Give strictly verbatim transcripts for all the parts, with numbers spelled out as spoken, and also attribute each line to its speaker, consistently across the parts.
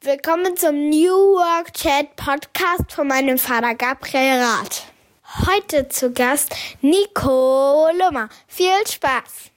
Speaker 1: Willkommen zum New Work Chat Podcast von meinem Vater Gabriel Rath. Heute zu Gast Nico Lummer. Viel Spaß!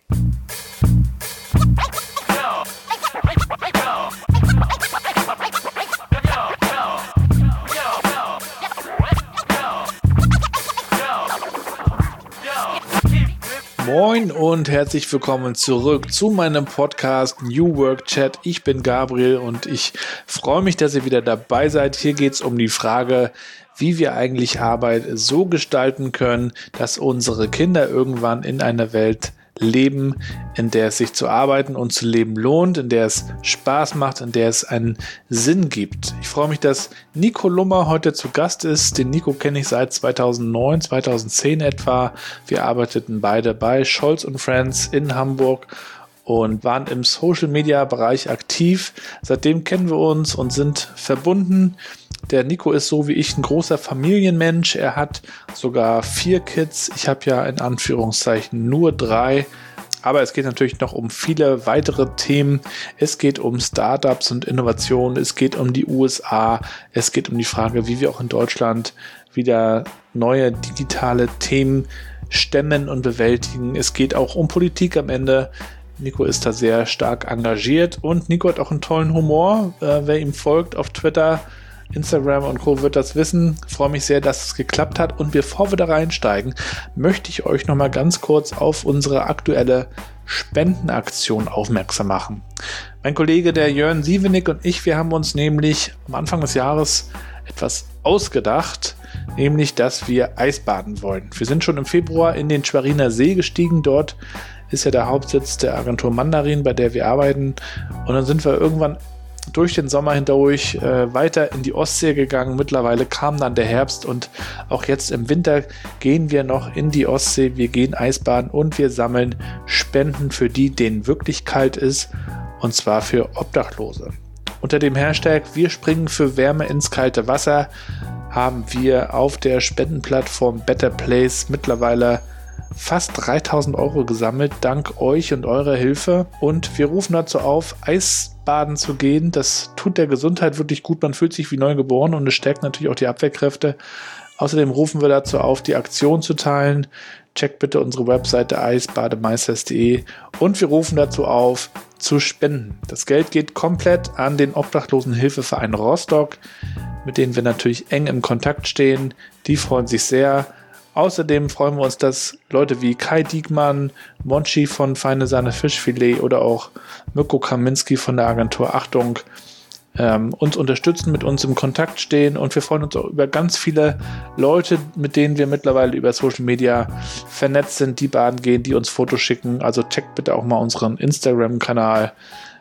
Speaker 2: Moin und herzlich willkommen zurück zu meinem Podcast New Work Chat. Ich bin Gabriel und ich freue mich, dass ihr wieder dabei seid. Hier geht es um die Frage, wie wir eigentlich Arbeit so gestalten können, dass unsere Kinder irgendwann in einer Welt leben, in der es sich zu arbeiten und zu leben lohnt, in der es Spaß macht, in der es einen Sinn gibt. Ich freue mich, dass Nico Lummer heute zu Gast ist. Den Nico kenne ich seit zweitausendneun, zweitausendzehn etwa. Wir arbeiteten beide bei Scholz und Friends in Hamburg und waren im Social-Media-Bereich aktiv. Seitdem kennen wir uns und sind verbunden. Der Nico ist so wie ich ein großer Familienmensch. Er hat sogar vier Kids. Ich habe ja in Anführungszeichen nur drei. Aber es geht natürlich noch um viele weitere Themen. Es geht um Startups und Innovationen. Es geht um die U S A. Es geht um die Frage, wie wir auch in Deutschland wieder neue digitale Themen stemmen und bewältigen. Es geht auch um Politik am Ende. Nico ist da sehr stark engagiert. Und Nico hat auch einen tollen Humor. Äh, wer ihm folgt auf Twitter, Instagram und Co. wird das wissen. Ich freue mich sehr, dass es geklappt hat. Und bevor wir da reinsteigen, möchte ich euch nochmal ganz kurz auf unsere aktuelle Spendenaktion aufmerksam machen. Mein Kollege, der Jörn Sievenig und ich, wir haben uns nämlich am Anfang des Jahres etwas ausgedacht, nämlich, dass wir Eisbaden wollen. Wir sind schon im Februar in den Schweriner See gestiegen. Dort ist ja der Hauptsitz der Agentur Mandarin, bei der wir arbeiten. Und dann sind wir irgendwann durch den Sommer hindurch äh, weiter in die Ostsee gegangen. Mittlerweile kam dann der Herbst und auch jetzt im Winter gehen wir noch in die Ostsee. Wir gehen Eisbaden und wir sammeln Spenden für die, denen wirklich kalt ist, und zwar für Obdachlose. Unter dem Hashtag Wir springen für Wärme ins kalte Wasser haben wir auf der Spendenplattform Better Place mittlerweile fast dreitausend Euro gesammelt, dank euch und eurer Hilfe. Und wir rufen dazu auf, Eisbaden zu gehen. Das tut der Gesundheit wirklich gut. Man fühlt sich wie neu geboren und es stärkt natürlich auch die Abwehrkräfte. Außerdem rufen wir dazu auf, die Aktion zu teilen. Checkt bitte unsere Webseite eisbademeisters punkt de und wir rufen dazu auf, zu spenden. Das Geld geht komplett an den Obdachlosenhilfeverein Rostock, mit denen wir natürlich eng im Kontakt stehen. Die freuen sich sehr. Außerdem freuen wir uns, dass Leute wie Kai Diekmann, Monchi von Feine Sahne Fischfilet oder auch Mirko Kaminski von der Agentur Achtung ähm, uns unterstützen, mit uns im Kontakt stehen, und wir freuen uns auch über ganz viele Leute, mit denen wir mittlerweile über Social Media vernetzt sind, die baden gehen, die uns Fotos schicken. Also checkt bitte auch mal unseren Instagram-Kanal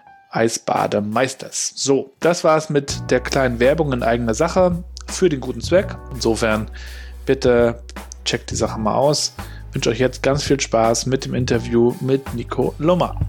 Speaker 2: Eisbademeisters. So, das war's mit der kleinen Werbung in eigener Sache für den guten Zweck. Insofern bitte checkt die Sache mal aus. Ich wünsche euch jetzt ganz viel Spaß mit dem Interview mit Nico Lummer.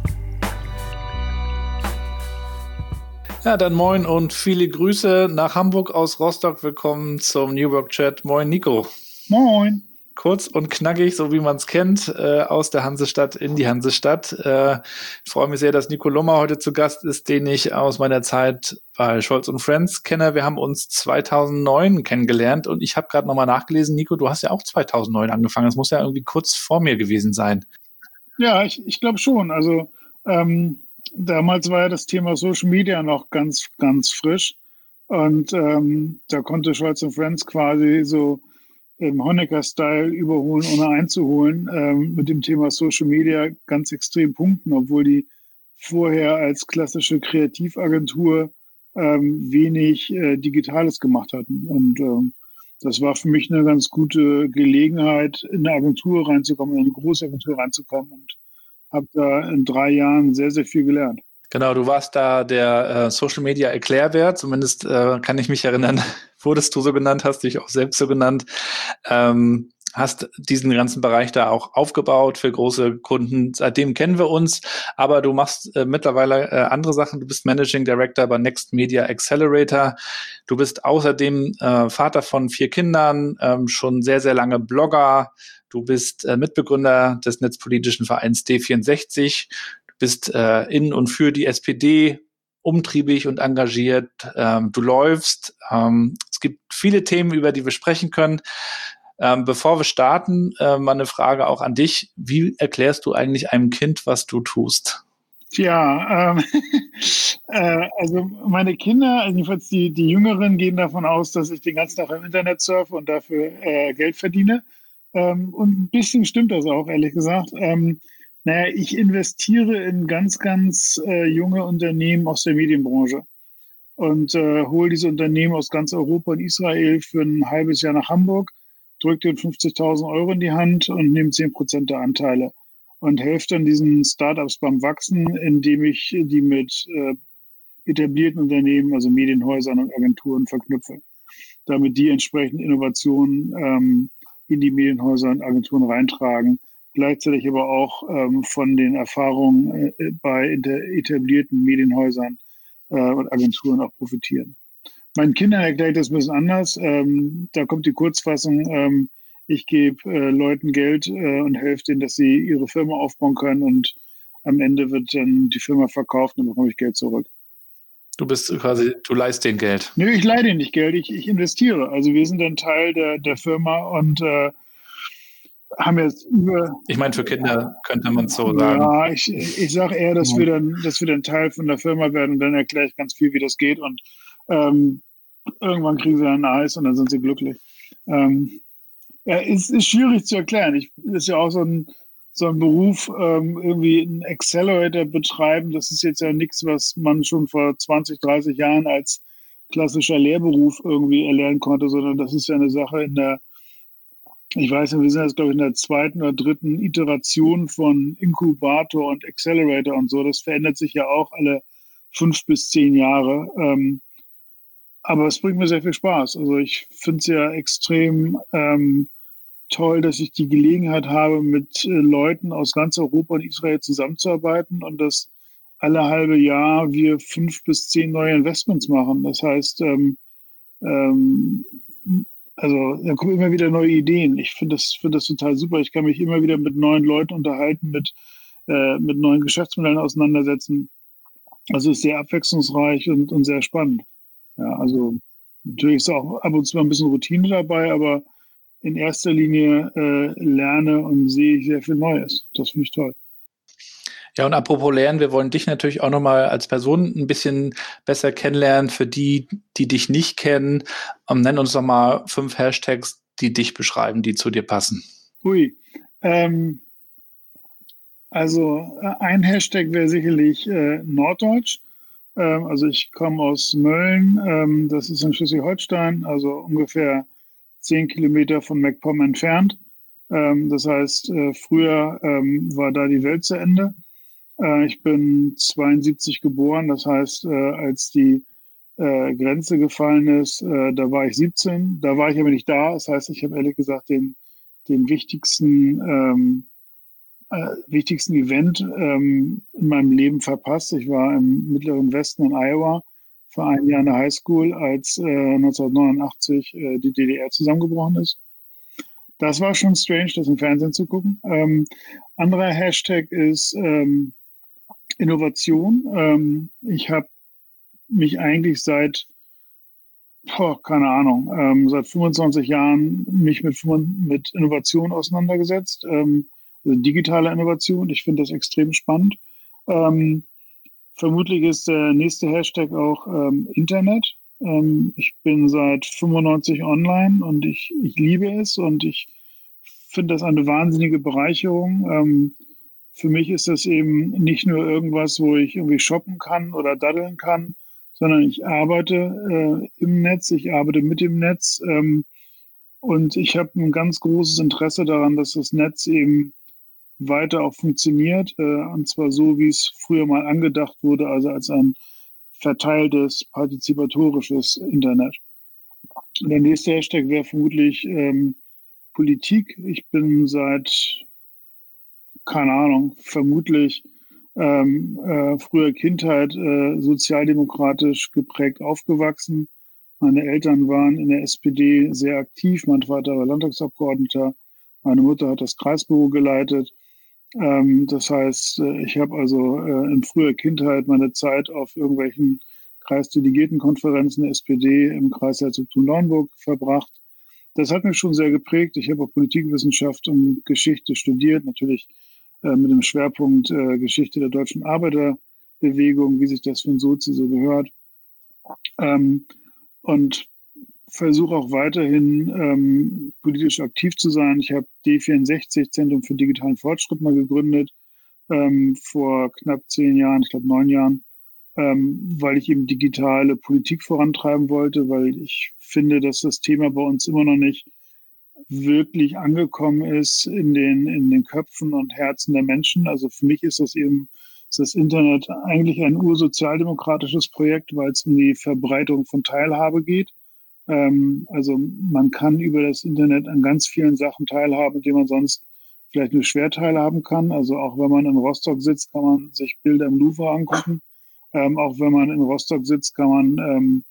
Speaker 2: Ja, dann moin und viele Grüße nach Hamburg aus Rostock. Willkommen zum New Work Chat. Moin Nico.
Speaker 3: Moin.
Speaker 2: Kurz und knackig, so wie man es kennt, äh, aus der Hansestadt in die Hansestadt. Äh, ich freue mich sehr, dass Nico Lummer heute zu Gast ist, den ich aus meiner Zeit bei Scholz und Friends kenne. Wir haben uns zweitausendneun kennengelernt und ich habe gerade nochmal nachgelesen. Nico, du hast ja auch zweitausendneun angefangen. Das muss ja irgendwie kurz vor mir gewesen sein.
Speaker 3: Ja, ich, ich glaube schon. Also ähm, damals war ja das Thema Social Media noch ganz, ganz frisch. Und ähm, da konnte Scholz und Friends quasi so im Honecker-Style überholen, ohne einzuholen, ähm, mit dem Thema Social Media ganz extrem punkten, obwohl die vorher als klassische Kreativagentur ähm, wenig äh, Digitales gemacht hatten. Und ähm, das war für mich eine ganz gute Gelegenheit, in eine Agentur reinzukommen, in eine große Agentur reinzukommen, und habe da in drei Jahren sehr, sehr viel gelernt.
Speaker 2: Genau, du warst da der äh, Social Media Erklärbär, zumindest äh, kann ich mich erinnern, wurdest du so genannt, hast dich auch selbst so genannt, ähm, hast diesen ganzen Bereich da auch aufgebaut für große Kunden. Seitdem kennen wir uns, aber du machst äh, mittlerweile äh, andere Sachen. Du bist Managing Director bei Next Media Accelerator. Du bist außerdem äh, Vater von vier Kindern, ähm, schon sehr, sehr lange Blogger. Du bist äh, Mitbegründer des netzpolitischen Vereins D vierundsechzig. Bist äh, in und für die S P D umtriebig und engagiert. Ähm, du läufst. Ähm, es gibt viele Themen, über die wir sprechen können. Ähm, bevor wir starten, äh, mal eine Frage auch an dich. Wie erklärst du eigentlich einem Kind, was du tust?
Speaker 3: Tja, ähm, äh, also meine Kinder, jedenfalls die, die Jüngeren, gehen davon aus, dass ich den ganzen Tag im Internet surfe und dafür äh, Geld verdiene. Ähm, und ein bisschen stimmt das auch, ehrlich gesagt. Ähm, naja, ich investiere in ganz, ganz äh, junge Unternehmen aus der Medienbranche und äh, hole diese Unternehmen aus ganz Europa und Israel für ein halbes Jahr nach Hamburg, drücke denen fünfzigtausend Euro in die Hand und nehme zehn Prozent der Anteile und helfe dann diesen Startups beim Wachsen, indem ich die mit äh, etablierten Unternehmen, also Medienhäusern und Agenturen verknüpfe, damit die entsprechend Innovationen ähm, in die Medienhäuser und Agenturen reintragen, gleichzeitig aber auch ähm, von den Erfahrungen äh, bei etablierten Medienhäusern äh, und Agenturen auch profitieren. Meinen Kindern erkläre ich das ein bisschen anders. Ähm, da kommt die Kurzfassung, ähm, ich gebe äh, Leuten Geld äh, und helfe denen, dass sie ihre Firma aufbauen können und am Ende wird dann die Firma verkauft und dann bekomme ich Geld zurück.
Speaker 2: Du bist quasi, du leihst denen Geld.
Speaker 3: Nö, ich leihe denen nicht Geld, ich, ich investiere. Also wir sind ein Teil der, der Firma und äh, haben jetzt über...
Speaker 2: Ich meine, für Kinder könnte man es so sagen.
Speaker 3: Ja, ich, ich sage eher, dass, ja. wir dann, dass wir dann Teil von der Firma werden und dann erkläre ich ganz viel, wie das geht und ähm, irgendwann kriegen sie dann ein Eis und dann sind sie glücklich. Ähm, ja, es ist schwierig zu erklären. Ich, ist ja auch so ein, so ein Beruf, ähm, irgendwie einen Accelerator betreiben. Das ist jetzt ja nichts, was man schon vor zwanzig, dreißig Jahren als klassischer Lehrberuf irgendwie erlernen konnte, sondern das ist ja eine Sache in der, ich weiß nicht, wir sind jetzt, glaube ich, in der zweiten oder dritten Iteration von Inkubator und Accelerator und so. Das verändert sich ja auch alle fünf bis zehn Jahre. Ähm, aber es bringt mir sehr viel Spaß. Also ich finde es ja extrem ähm, toll, dass ich die Gelegenheit habe, mit äh, Leuten aus ganz Europa und Israel zusammenzuarbeiten und dass alle halbe Jahr wir fünf bis zehn neue Investments machen. Das heißt, ähm, ähm, also da kommen immer wieder neue Ideen. Ich finde das, find das total super. Ich kann mich immer wieder mit neuen Leuten unterhalten, mit, äh, mit neuen Geschäftsmodellen auseinandersetzen. Also es ist sehr abwechslungsreich und, und sehr spannend. Ja, also natürlich ist auch ab und zu mal ein bisschen Routine dabei, aber in erster Linie äh, lerne und sehe ich sehr viel Neues. Das finde ich toll.
Speaker 2: Ja, und apropos Lernen, wir wollen dich natürlich auch nochmal als Person ein bisschen besser kennenlernen. Für die, die dich nicht kennen, ähm, nenn uns doch mal fünf Hashtags, die dich beschreiben, die zu dir passen.
Speaker 3: Ui, ähm, also äh, ein Hashtag wäre sicherlich äh, Norddeutsch. Ähm, also ich komme aus Mölln, ähm, das ist in Schleswig-Holstein, also ungefähr zehn Kilometer von MacPom entfernt. Ähm, das heißt, äh, früher ähm, war da die Welt zu Ende. Äh, ich bin zweiundsiebzig geboren, das heißt, äh, als die äh, Grenze gefallen ist, äh, da war ich siebzehn. Da war ich aber nicht da. Das heißt, ich habe ehrlich gesagt den, den wichtigsten, ähm, äh, wichtigsten Event ähm, in meinem Leben verpasst. Ich war im Mittleren Westen in Iowa für ein Jahr in der Highschool, als äh, neunzehnhundertneunundachtzig äh, die D D R zusammengebrochen ist. Das war schon strange, das im Fernsehen zu gucken. Ähm, anderer Hashtag ist ähm, Innovation. Ähm, ich habe mich eigentlich seit, boah, keine Ahnung, ähm, seit fünfundzwanzig Jahren mich mit, mit Innovation auseinandergesetzt. Ähm, also digitale Innovation. Ich finde das extrem spannend. Ähm, vermutlich ist der nächste Hashtag auch ähm, Internet. Ähm, ich bin seit fünfundneunzig online und ich, ich liebe es und ich finde das eine wahnsinnige Bereicherung. Ähm, für mich ist das eben nicht nur irgendwas, wo ich irgendwie shoppen kann oder daddeln kann, sondern ich arbeite äh, im Netz, ich arbeite mit dem Netz ähm, und ich habe ein ganz großes Interesse daran, dass das Netz eben weiter auch funktioniert, äh, und zwar so, wie es früher mal angedacht wurde, also als ein verteiltes, partizipatorisches Internet. Und der nächste Hashtag wäre vermutlich ähm, Politik. Ich bin seit, keine Ahnung, vermutlich ähm, äh, früher Kindheit äh, sozialdemokratisch geprägt aufgewachsen. Meine Eltern waren in der S P D sehr aktiv. Mein Vater war Landtagsabgeordneter. Meine Mutter hat das Kreisbüro geleitet. Ähm, das heißt, äh, ich habe also äh, in früher Kindheit meine Zeit auf irgendwelchen Kreisdelegiertenkonferenzen der S P D im Kreis Herzogtum-Lauenburg verbracht. Das hat mich schon sehr geprägt. Ich habe auch Politikwissenschaft und Geschichte studiert, natürlich äh, mit dem Schwerpunkt äh, Geschichte der deutschen Arbeiterbewegung, wie sich das für ein Sozi so gehört. Ähm, und versuche auch weiterhin ähm, politisch aktiv zu sein. Ich habe D vierundsechzig, Zentrum für digitalen Fortschritt, mal gegründet, ähm, vor knapp zehn Jahren, ich glaube neun Jahren, ähm, weil ich eben digitale Politik vorantreiben wollte, weil ich finde, dass das Thema bei uns immer noch nicht wirklich angekommen ist in den, in den Köpfen und Herzen der Menschen. Also für mich ist das eben ist das Internet eigentlich ein ursozialdemokratisches Projekt, weil es um die Verbreitung von Teilhabe geht. Ähm, also man kann über das Internet an ganz vielen Sachen teilhaben, die man sonst vielleicht nur schwer teilhaben kann. Also auch wenn man in Rostock sitzt, kann man sich Bilder im Louvre angucken. Ähm, auch wenn man in Rostock sitzt, kann man ähm,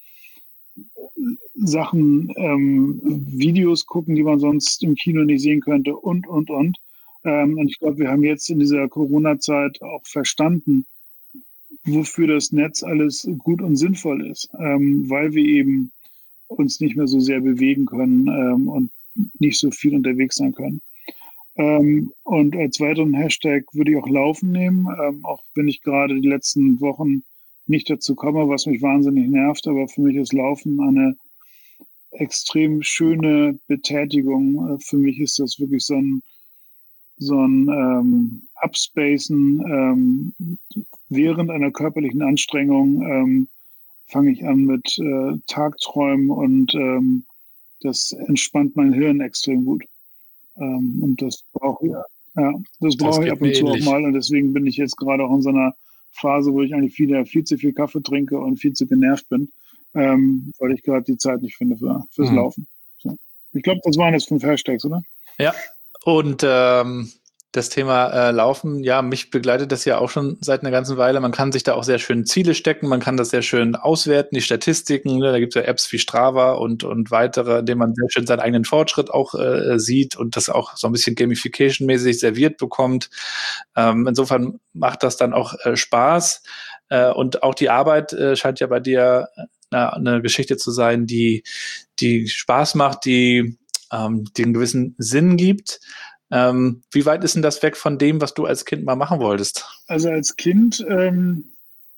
Speaker 3: Sachen, ähm, Videos gucken, die man sonst im Kino nicht sehen könnte und, und, und. Ähm, und ich glaube, wir haben jetzt in dieser Corona-Zeit auch verstanden, wofür das Netz alles gut und sinnvoll ist, ähm, weil wir eben uns nicht mehr so sehr bewegen können ähm, und nicht so viel unterwegs sein können. Ähm, und als weiteren Hashtag würde ich auch Laufen nehmen, ähm, auch wenn ich gerade die letzten Wochen nicht dazu komme, was mich wahnsinnig nervt, aber für mich ist Laufen eine extrem schöne Betätigung. Für mich ist das wirklich so ein, so ein ähm, Upspacen ähm, während einer körperlichen Anstrengung. Ähm, fange ich an mit äh, Tagträumen und ähm, das entspannt mein Hirn extrem gut. Ähm, und das brauche ich, ja, das
Speaker 2: Das
Speaker 3: brauche ich
Speaker 2: geht
Speaker 3: ab
Speaker 2: mir
Speaker 3: und zu auch
Speaker 2: ähnlich.
Speaker 3: mal. Und deswegen bin ich jetzt gerade auch in so einer Phase, wo ich eigentlich wieder viel zu viel Kaffee trinke und viel zu genervt bin, ähm, weil ich gerade die Zeit nicht finde für, fürs
Speaker 2: Mhm.
Speaker 3: Laufen. So. Ich glaube, das waren jetzt fünf Hashtags, oder?
Speaker 2: Ja, und ähm, das Thema äh, Laufen, ja, mich begleitet das ja auch schon seit einer ganzen Weile. Man kann sich da auch sehr schön Ziele stecken, man kann das sehr schön auswerten, die Statistiken. Ne? Da gibt es ja Apps wie Strava und, und weitere, in denen man sehr schön seinen eigenen Fortschritt auch äh, sieht und das auch so ein bisschen Gamification-mäßig serviert bekommt. Ähm, insofern macht das dann auch äh, Spaß. Äh, und auch die Arbeit äh, scheint ja bei dir äh, eine Geschichte zu sein, die, die Spaß macht, die ähm, die einen gewissen Sinn gibt. Ähm, wie weit ist denn das weg von dem, was du als Kind mal machen wolltest?
Speaker 3: Also als Kind ähm,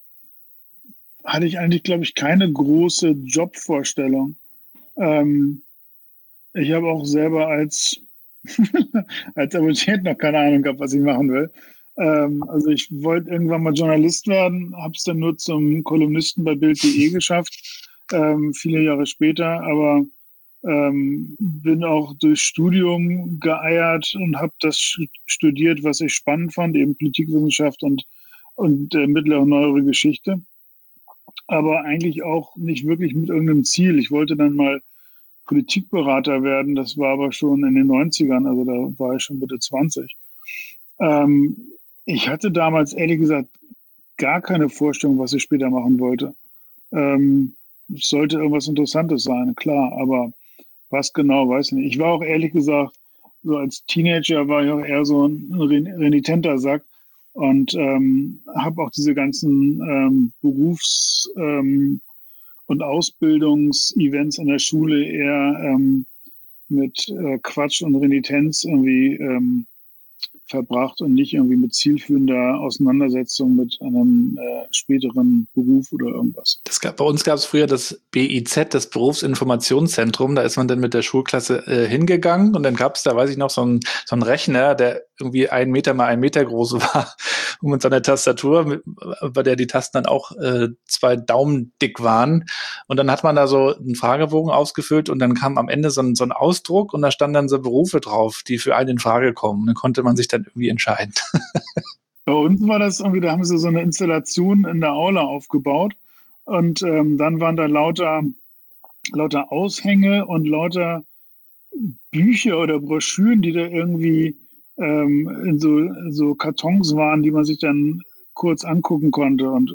Speaker 3: hatte ich eigentlich, glaube ich, keine große Jobvorstellung. Ähm, ich habe auch selber als, als Abiturient noch keine Ahnung gehabt, was ich machen will. Ähm, also ich wollte irgendwann mal Journalist werden, habe es dann nur zum Kolumnisten bei Bild punkt de geschafft, ähm, viele Jahre später, aber ähm, bin auch durch Studium geeiert und habe das studiert, was ich spannend fand, eben Politikwissenschaft und, und äh, mittlere und neuere Geschichte, aber eigentlich auch nicht wirklich mit irgendeinem Ziel. Ich wollte dann mal Politikberater werden, das war aber schon in den neunzigern, also da war ich schon Mitte zwanzig. Ähm, ich hatte damals ehrlich gesagt gar keine Vorstellung, was ich später machen wollte. Ähm, es sollte irgendwas Interessantes sein, klar, aber was genau, weiß ich nicht. Ich war auch ehrlich gesagt, so als Teenager war ich auch eher so ein renitenter Sack und ähm, habe auch diese ganzen ähm, Berufs- ähm, und Ausbildungsevents in der Schule eher ähm, mit äh, Quatsch und Renitenz irgendwie ähm, verbracht und nicht irgendwie mit zielführender Auseinandersetzung mit einem äh, späteren Beruf oder irgendwas.
Speaker 2: Das gab, bei uns gab es früher das B I Z, das Berufsinformationszentrum. Da ist man dann mit der Schulklasse äh, hingegangen und dann gab es da, weiß ich noch, so einen so einen Rechner, der irgendwie ein Meter mal ein Meter groß war und mit so einer Tastatur, mit, bei der die Tasten dann auch äh, zwei Daumen dick waren. Und dann hat man da so einen Fragebogen ausgefüllt und dann kam am Ende so ein, so ein Ausdruck und da standen dann so Berufe drauf, die für einen in Frage kommen. Und dann konnte man sich dann irgendwie entscheiden.
Speaker 3: Bei uns war das irgendwie, da haben sie so eine Installation in der Aula aufgebaut und ähm, dann waren da lauter, lauter Aushänge und lauter Bücher oder Broschüren, die da irgendwie ähm, in so, so Kartons waren, die man sich dann kurz angucken konnte. Und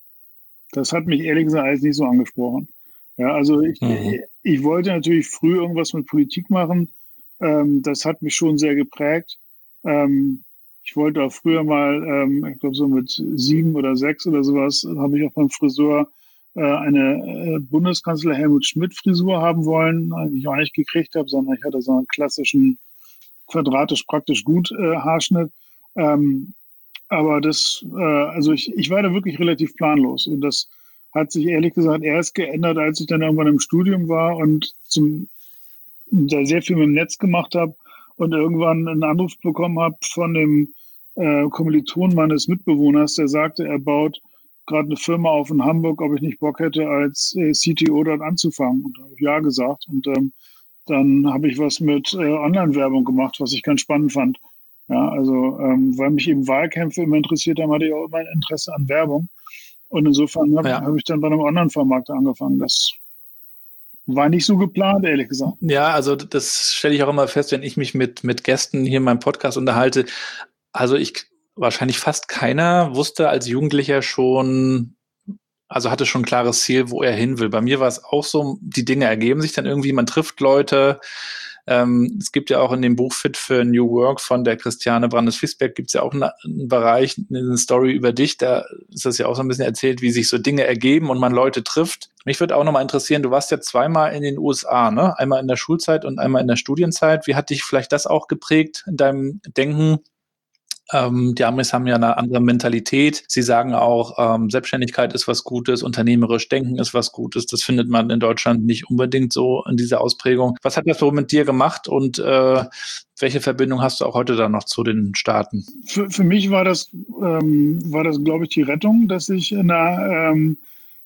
Speaker 3: das hat mich ehrlich gesagt alles nicht so angesprochen. Ja, also ich,
Speaker 2: Mhm.
Speaker 3: ich wollte natürlich früh irgendwas mit Politik machen. Ähm, das hat mich schon sehr geprägt. Ähm, Ich wollte auch früher mal, ähm, ich glaube so mit sieben oder sechs oder sowas, habe ich auch beim Friseur äh, eine äh, Bundeskanzler Helmut Schmidt Frisur haben wollen, die ich auch nicht gekriegt habe, sondern ich hatte so einen klassischen quadratisch praktisch gut äh, Haarschnitt. Ähm, aber das, äh, also ich, ich war da wirklich relativ planlos und das hat sich ehrlich gesagt erst geändert, als ich dann irgendwann im Studium war und zum, da sehr viel mit dem Netz gemacht habe und irgendwann einen Anruf bekommen habe von dem äh, Kommiliton meines Mitbewohners, der sagte, er baut gerade eine Firma auf in Hamburg, ob ich nicht Bock hätte, als äh, C T O dort anzufangen. Und da habe ich ja gesagt. Und ähm, dann habe ich was mit äh, Online-Werbung gemacht, was ich ganz spannend fand. Ja, also ähm, weil mich eben Wahlkämpfe immer interessiert haben, hatte ich auch immer ein Interesse an Werbung. Und insofern habe
Speaker 2: Ja.
Speaker 3: hab ich dann bei einem Online-Vermarkter angefangen. Das war nicht so geplant, ehrlich gesagt.
Speaker 2: Ja, also das stelle ich auch immer fest, wenn ich mich mit, mit Gästen hier in meinem Podcast unterhalte. Also ich, wahrscheinlich fast keiner wusste als Jugendlicher schon, also hatte schon ein klares Ziel, wo er hin will. Bei mir war es auch so, die Dinge ergeben sich dann irgendwie, man trifft Leute. Ähm, es gibt ja auch in dem Buch Fit for New Work von der Christiane Brandes-Fisberg gibt es ja auch einen, einen Bereich, eine Story über dich, da ist das ja auch so ein bisschen erzählt, wie sich so Dinge ergeben und man Leute trifft. Mich würde auch nochmal interessieren, du warst ja zweimal in den U S A, ne? Einmal in der Schulzeit und einmal in der Studienzeit. Wie hat dich vielleicht das auch geprägt in deinem Denken? Ähm, die Amis haben ja eine andere Mentalität. Sie sagen auch, ähm, Selbstständigkeit ist was Gutes, unternehmerisch denken ist was Gutes. Das findet man in Deutschland nicht unbedingt so in dieser Ausprägung. Was hat das so mit dir gemacht und äh, welche Verbindung hast du auch heute dann noch zu den Staaten?
Speaker 3: Für, für mich war das, ähm, war das, glaube ich, die Rettung, dass ich na, ähm,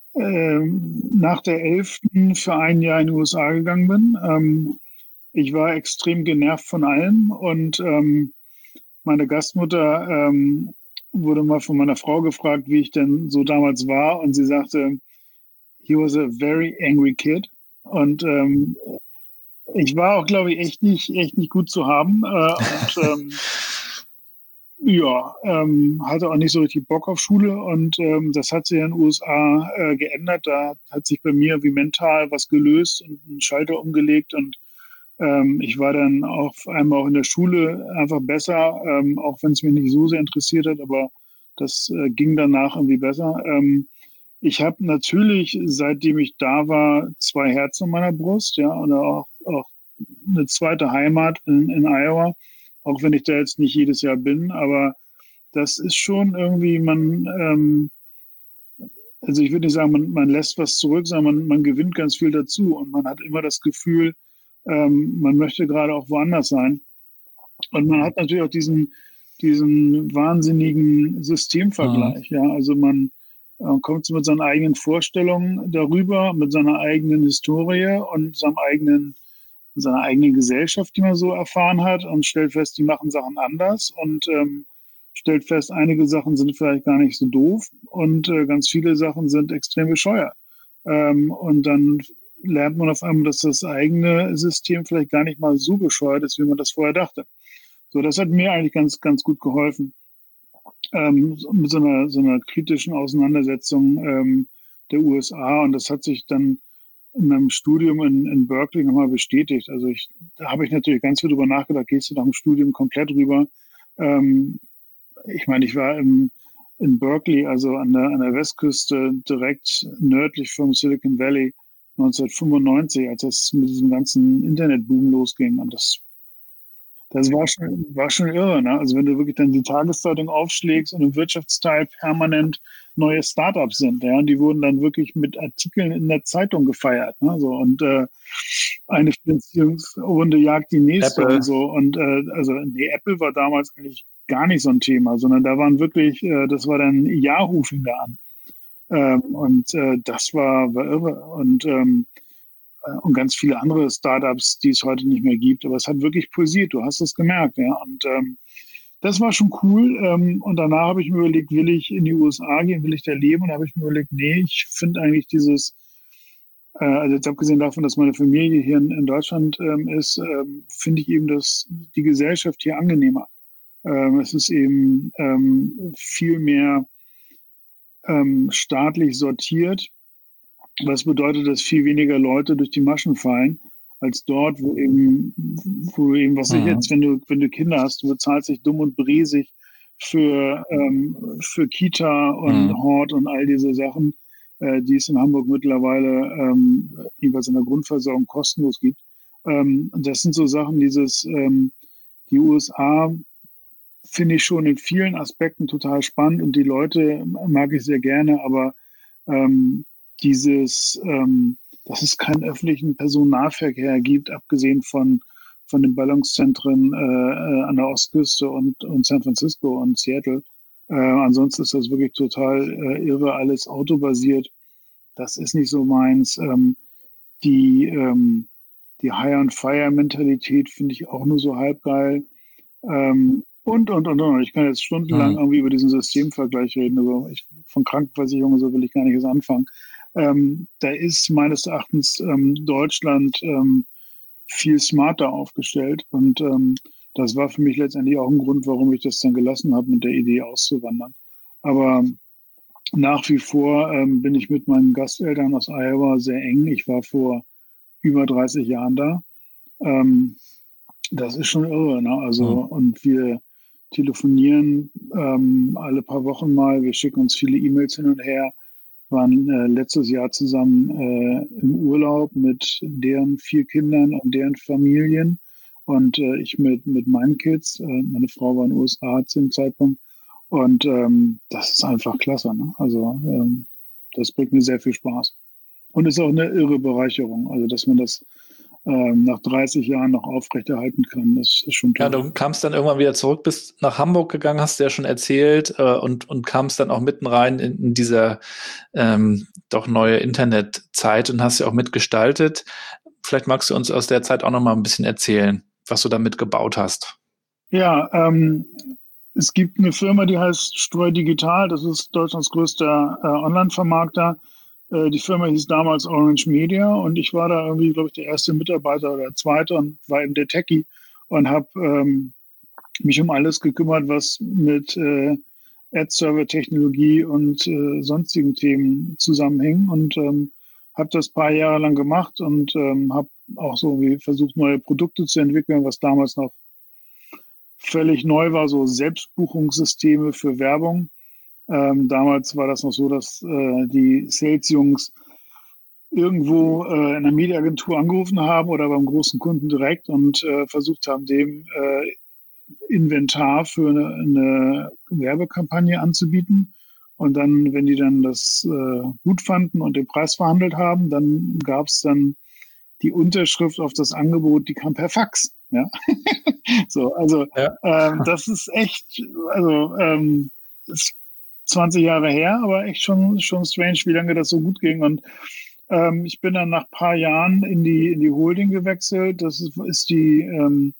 Speaker 3: ähm, nach der elften für ein Jahr in die U S A gegangen bin. Ähm, ich war extrem genervt von allem und ähm, meine Gastmutter ähm, wurde mal von meiner Frau gefragt, wie ich denn so damals war. Und sie sagte, he was a very angry kid. Und ähm, ich war auch, glaube ich, echt nicht, echt nicht gut zu haben. Äh, und ähm, ja, ähm, hatte auch nicht so richtig Bock auf Schule. Und ähm, das hat sich in den U S A äh, geändert. Da hat sich bei mir wie mental was gelöst und einen Schalter umgelegt. Und Ähm, ich war dann auf einmal auch in der Schule einfach besser, ähm, auch wenn es mich nicht so sehr interessiert hat, aber das äh, ging danach irgendwie besser. Ähm, ich habe natürlich, seitdem ich da war, zwei Herzen in meiner Brust, ja, und auch, auch eine zweite Heimat in, in Iowa, auch wenn ich da jetzt nicht jedes Jahr bin, aber das ist schon irgendwie, man, ähm, also ich würde nicht sagen, man, man lässt was zurück, sondern man, man gewinnt ganz viel dazu und man hat immer das Gefühl, ähm, man möchte gerade auch woanders sein. Und man hat natürlich auch diesen, diesen wahnsinnigen Systemvergleich. Mhm. Ja, also man äh, kommt mit seinen eigenen Vorstellungen darüber, mit seiner eigenen Historie und seinem eigenen, seiner eigenen Gesellschaft, die man so erfahren hat und stellt fest, die machen Sachen anders und ähm, stellt fest, einige Sachen sind vielleicht gar nicht so doof und äh, ganz viele Sachen sind extrem bescheuert. Ähm, und dann lernt man auf einmal, dass das eigene System vielleicht gar nicht mal so bescheuert ist, wie man das vorher dachte. So, das hat mir eigentlich ganz, ganz gut geholfen, ähm, mit so einer, so einer kritischen Auseinandersetzung ähm, der U S A. Und das hat sich dann in meinem Studium in, in Berkeley nochmal bestätigt. Also ich, da habe ich natürlich ganz viel drüber nachgedacht, gehst du nach dem Studium komplett rüber. Ähm, ich meine, ich war im, in Berkeley, also an der, an der Westküste, direkt nördlich vom Silicon Valley, neunzehnhundertfünfundneunzig, als das mit diesem ganzen Internetboom losging. Und das, das war schon, war schon irre. Ne? Also wenn du wirklich dann die Tageszeitung aufschlägst und im Wirtschaftsteil permanent neue Startups sind, ja, und die wurden dann wirklich mit Artikeln in der Zeitung gefeiert. Ne? So, und äh, eine Finanzierungsrunde jagt die nächste Apple. Und so. Und äh, also nee, Apple war damals eigentlich gar nicht so ein Thema, sondern da waren wirklich, äh, das war dann Yahoo fing da an. Ähm, und äh, das war, war irre. Und, ähm, äh, und ganz viele andere Startups, die es heute nicht mehr gibt. Aber es hat wirklich pulsiert, du hast es gemerkt. Ja? Und ähm, das war schon cool. Ähm, und danach habe ich mir überlegt, will ich in die U S A gehen, will ich da leben? Und da habe ich mir überlegt, nee, ich finde eigentlich dieses, äh, also jetzt abgesehen davon, dass meine Familie hier in, in Deutschland ähm, ist, ähm, finde ich eben das, die Gesellschaft hier angenehmer. Ähm, es ist eben ähm, viel mehr Ähm, staatlich sortiert, was bedeutet, dass viel weniger Leute durch die Maschen fallen, als dort, wo eben, wo eben, was mhm. ich jetzt, wenn du, wenn du Kinder hast, du bezahlst dich dumm und briesig für, ähm, für Kita und mhm. Hort und all diese Sachen, äh, die es in Hamburg mittlerweile ähm, jeweils in der Grundversorgung kostenlos gibt. Ähm, das sind so Sachen, dieses, ähm, die U S A finde ich schon in vielen Aspekten total spannend und die Leute mag ich sehr gerne, aber ähm, dieses, ähm, dass es keinen öffentlichen Personennahverkehr gibt, abgesehen von, von den Ballungszentren äh, an der Ostküste und, und San Francisco und Seattle. Äh, ansonsten ist das wirklich total äh, irre, alles autobasiert. Das ist nicht so meins. Ähm, die, ähm, die Hire-and-Fire-Mentalität finde ich auch nur so halb geil. Ähm, und, und, und, und. Ich kann jetzt stundenlang mhm. irgendwie über diesen Systemvergleich reden. Also ich, von Krankenversicherungen so will ich gar nicht erst anfangen. Ähm, da ist meines Erachtens ähm, Deutschland ähm, viel smarter aufgestellt. Und ähm, das war für mich letztendlich auch ein Grund, warum ich das dann gelassen habe, mit der Idee auszuwandern. Aber nach wie vor ähm, bin ich mit meinen Gasteltern aus Iowa sehr eng. Ich war vor über dreißig Jahren da. Ähm, das ist schon irre, ne? Also, mhm. und wir telefonieren ähm, alle paar Wochen mal. Wir schicken uns viele E-Mails hin und her. Waren äh, letztes Jahr zusammen äh, im Urlaub mit deren vier Kindern und deren Familien. Und äh, ich mit, mit meinen Kids. Äh, meine Frau war in den U S A zu dem Zeitpunkt. Und ähm, das ist einfach klasse. Ne? Also ähm, das bringt mir sehr viel Spaß. Und ist auch eine irre Bereicherung. Also dass man das ähm, nach dreißig Jahren noch aufrechterhalten kann, ist, ist schon toll.
Speaker 2: Ja, du kamst dann irgendwann wieder zurück, bist nach Hamburg gegangen, hast du ja schon erzählt, äh, und, und kamst dann auch mitten rein in, in dieser ähm, doch neue Internetzeit und hast ja auch mitgestaltet. Vielleicht magst du uns aus der Zeit auch noch mal ein bisschen erzählen, was du damit gebaut hast.
Speaker 3: Ja, ähm, es gibt eine Firma, die heißt Streu Digital. Das ist Deutschlands größter äh, Online-Vermarkter. Äh, die Firma hieß damals Orange Media und ich war da irgendwie, glaube ich, der erste Mitarbeiter oder der zweite und war eben der Techie und habe ähm, mich um alles gekümmert, was mit äh, Ad-Server-Technologie und äh, sonstigen Themen zusammenhing und ähm, habe das ein paar Jahre lang gemacht und ähm, habe auch so wie versucht, neue Produkte zu entwickeln, was damals noch völlig neu war, so Selbstbuchungssysteme für Werbung. Ähm, damals war das noch so, dass äh, die Sales-Jungs irgendwo äh, in einer Mediaagentur angerufen haben oder beim großen Kunden direkt und äh, versucht haben, dem äh, Inventar für eine, eine Werbekampagne anzubieten. Und dann, wenn die dann das äh, gut fanden und den Preis verhandelt haben, dann gab es dann die Unterschrift auf das Angebot, die kam per Fax. Ja, so, also ja. ähm, das ist echt, also ähm, ist zwanzig Jahre her, aber echt schon schon strange, wie lange das so gut ging. Und ähm, ich bin dann nach ein paar Jahren in die in die Holding gewechselt. Das ist, ist die ähm,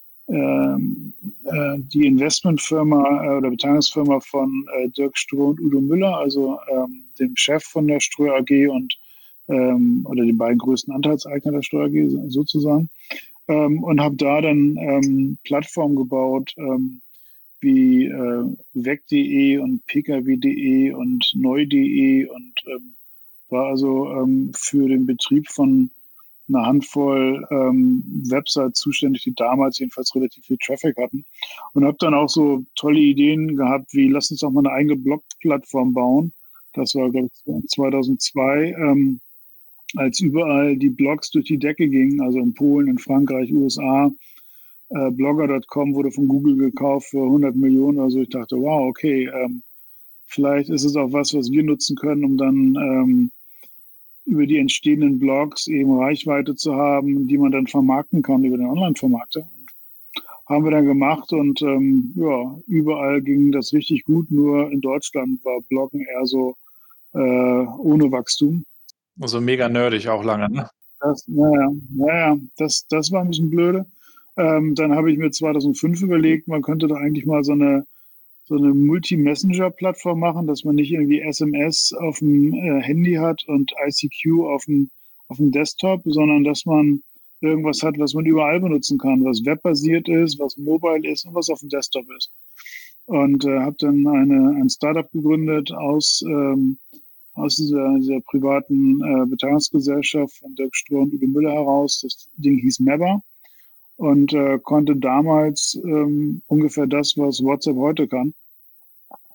Speaker 3: ähm, äh, die Investmentfirma äh, oder Beteiligungsfirma von äh, Dirk Stroh und Udo Müller, also ähm, dem Chef von der Ströer A G und ähm, oder den beiden größten Anteilseigner der Ströer A G sozusagen. Ähm, und habe da dann ähm, Plattformen gebaut, ähm, wie äh, weg punkt de und pkw punkt de und neu punkt de und ähm, war also ähm, für den Betrieb von einer Handvoll ähm, Websites zuständig, die damals jedenfalls relativ viel Traffic hatten. Und habe dann auch so tolle Ideen gehabt, wie lass uns doch mal eine eigene Blog-Plattform bauen. Das war, glaube ich, zweitausendzwei. Ähm, als überall die Blogs durch die Decke gingen, also in Polen, in Frankreich, U S A. Äh, Blogger Punkt com wurde von Google gekauft für hundert Millionen oder so. Ich dachte, wow, okay, ähm, vielleicht ist es auch was, was wir nutzen können, um dann ähm, über die entstehenden Blogs eben Reichweite zu haben, die man dann vermarkten kann über den Online-Vermarkter. Haben wir dann gemacht und ähm, ja, überall ging das richtig gut, nur in Deutschland war Bloggen eher so äh, ohne Wachstum.
Speaker 2: Also mega nerdig auch lange, ne?
Speaker 3: Das, naja, naja, das, das war ein bisschen blöde. Ähm, dann habe ich mir zweitausendfünf überlegt, man könnte da eigentlich mal so eine, so eine Multi-Messenger-Plattform machen, dass man nicht irgendwie S M S auf dem äh, Handy hat und I C Q auf dem, auf dem Desktop, sondern dass man irgendwas hat, was man überall benutzen kann, was webbasiert ist, was mobile ist und was auf dem Desktop ist. Und äh, habe dann eine, ein Startup gegründet aus ähm, aus dieser, dieser privaten äh, Beteiligungsgesellschaft von Dirk Stroh und Udo Müller heraus. Das Ding hieß Mabber und äh, konnte damals ähm, ungefähr das, was WhatsApp heute kann.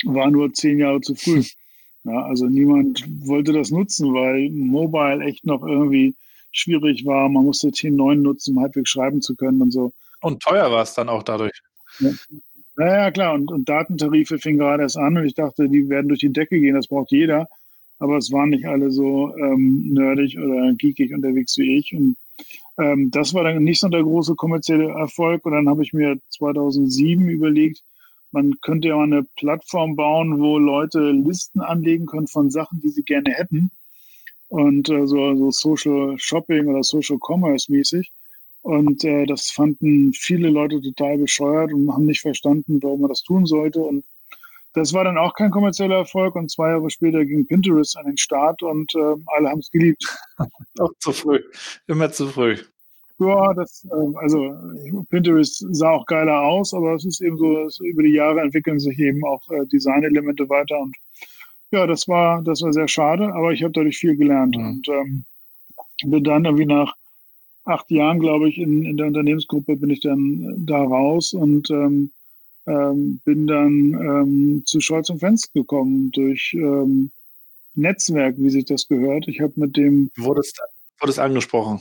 Speaker 3: war nur zehn Jahre zu früh. Ja, also niemand wollte das nutzen, weil Mobile echt noch irgendwie schwierig war. Man musste T neun nutzen, um halbwegs schreiben zu können und so.
Speaker 2: Und teuer war es dann auch dadurch.
Speaker 3: Ja. Naja, klar, und, und Datentarife fingen gerade erst an und ich dachte, die werden durch die Decke gehen, das braucht jeder. Aber es waren nicht alle so ähm, nerdig oder geekig unterwegs wie ich. Und ähm, das war dann nicht so der große kommerzielle Erfolg. Und dann habe ich mir zweitausendsieben überlegt, man könnte ja mal eine Plattform bauen, wo Leute Listen anlegen können von Sachen, die sie gerne hätten. Und äh, so, so Social Shopping oder Social Commerce mäßig. Und äh, das fanden viele Leute total bescheuert und haben nicht verstanden, warum man das tun sollte. Und das war dann auch kein kommerzieller Erfolg. Und zwei Jahre später ging Pinterest an den Start und äh, alle haben es geliebt.
Speaker 2: Auch zu früh. Immer zu früh.
Speaker 3: Ja, das, äh, also Pinterest sah auch geiler aus, aber es ist eben so, es, über die Jahre entwickeln sich eben auch äh, Designelemente weiter. Und ja, das war, das war sehr schade, aber ich habe dadurch viel gelernt. Mhm. Und ähm, bin dann irgendwie nach acht Jahren, glaube ich, in, in der Unternehmensgruppe bin ich dann da raus und ähm, ähm, bin dann ähm, zu Scholz und Friends gekommen durch ähm, Netzwerk, wie sich das gehört. Ich habe mit dem...
Speaker 2: Wurdest wurdest angesprochen?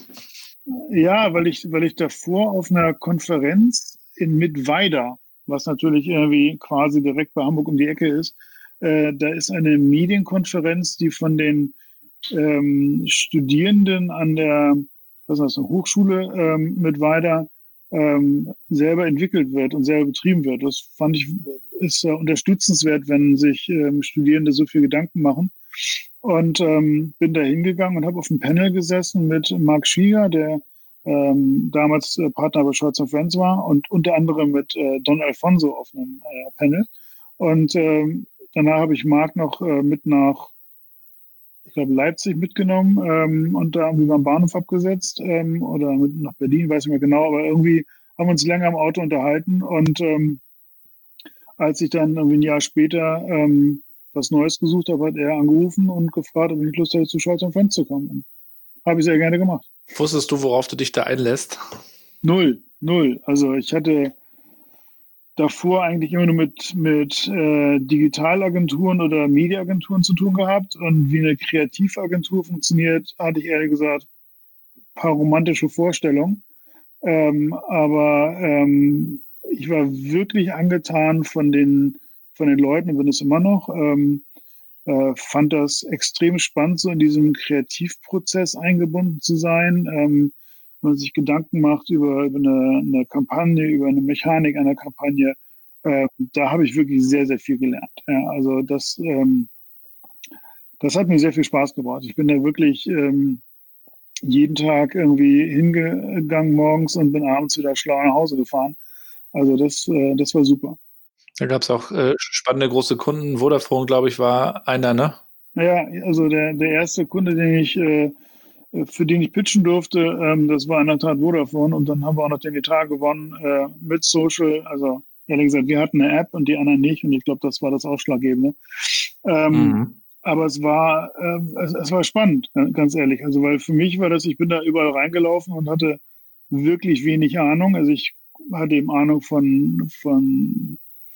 Speaker 3: Ja, weil ich, weil ich davor auf einer Konferenz in Mittweida, was natürlich irgendwie quasi direkt bei Hamburg um die Ecke ist, äh, da ist eine Medienkonferenz, die von den ähm, Studierenden an der was ist das, eine Hochschule ähm, Mittweida ähm, selber entwickelt wird und selber betrieben wird. Das fand ich, ist äh, unterstützenswert, wenn sich ähm, Studierende so viel Gedanken machen. Und ähm, bin da hingegangen und habe auf einem Panel gesessen mit Marc Schieger, der ähm, damals äh, Partner bei Scholz und Friends war und unter anderem mit äh, Don Alfonso auf einem äh, Panel. Und ähm, danach habe ich Marc noch äh, mit nach ich glaube, Leipzig mitgenommen ähm, und da irgendwie beim Bahnhof abgesetzt ähm, oder mit nach Berlin, weiß ich nicht mehr genau, aber irgendwie haben wir uns länger im Auto unterhalten und ähm, als ich dann irgendwie ein Jahr später ähm, was Neues gesucht habe, hat er angerufen und gefragt, ob ich Lust hatte, zu Scholz und Friends zu kommen. Habe ich sehr gerne gemacht.
Speaker 2: Wusstest du, worauf du dich da einlässt?
Speaker 3: Null, null. Also ich hatte davor eigentlich immer nur mit, mit äh, Digitalagenturen oder Mediaagenturen zu tun gehabt. Und wie eine Kreativagentur funktioniert, hatte ich ehrlich gesagt ein paar romantische Vorstellungen. Ähm, aber ähm, ich war wirklich angetan von den, von den Leuten und bin es immer noch. Ähm, äh, fand das extrem spannend, so in diesem Kreativprozess eingebunden zu sein. Ähm, wenn man sich Gedanken macht über, über eine, eine Kampagne, über eine Mechanik einer Kampagne, äh, da habe ich wirklich sehr, sehr viel gelernt. Ja, also das, ähm, das hat mir sehr viel Spaß gebracht. Ich bin da wirklich ähm, jeden Tag irgendwie hingegangen morgens und bin abends wieder schlau nach Hause gefahren. Also das, äh, das war super.
Speaker 2: Da gab es auch äh, spannende große Kunden. Vodafone, glaube ich, war einer, ne?
Speaker 3: Ja, also der, der erste Kunde, den ich äh, für den ich pitchen durfte, ähm, das war in der Tat Vodafone und dann haben wir auch noch den Etat gewonnen äh, mit Social. Also ehrlich gesagt, wir hatten eine App und die anderen nicht und ich glaube, das war das Ausschlaggebende. Ähm, mhm. Aber es war, ähm, es, es war spannend, ganz ehrlich. Also weil für mich war das, ich bin da überall reingelaufen und hatte wirklich wenig Ahnung. Also ich hatte eben Ahnung von, von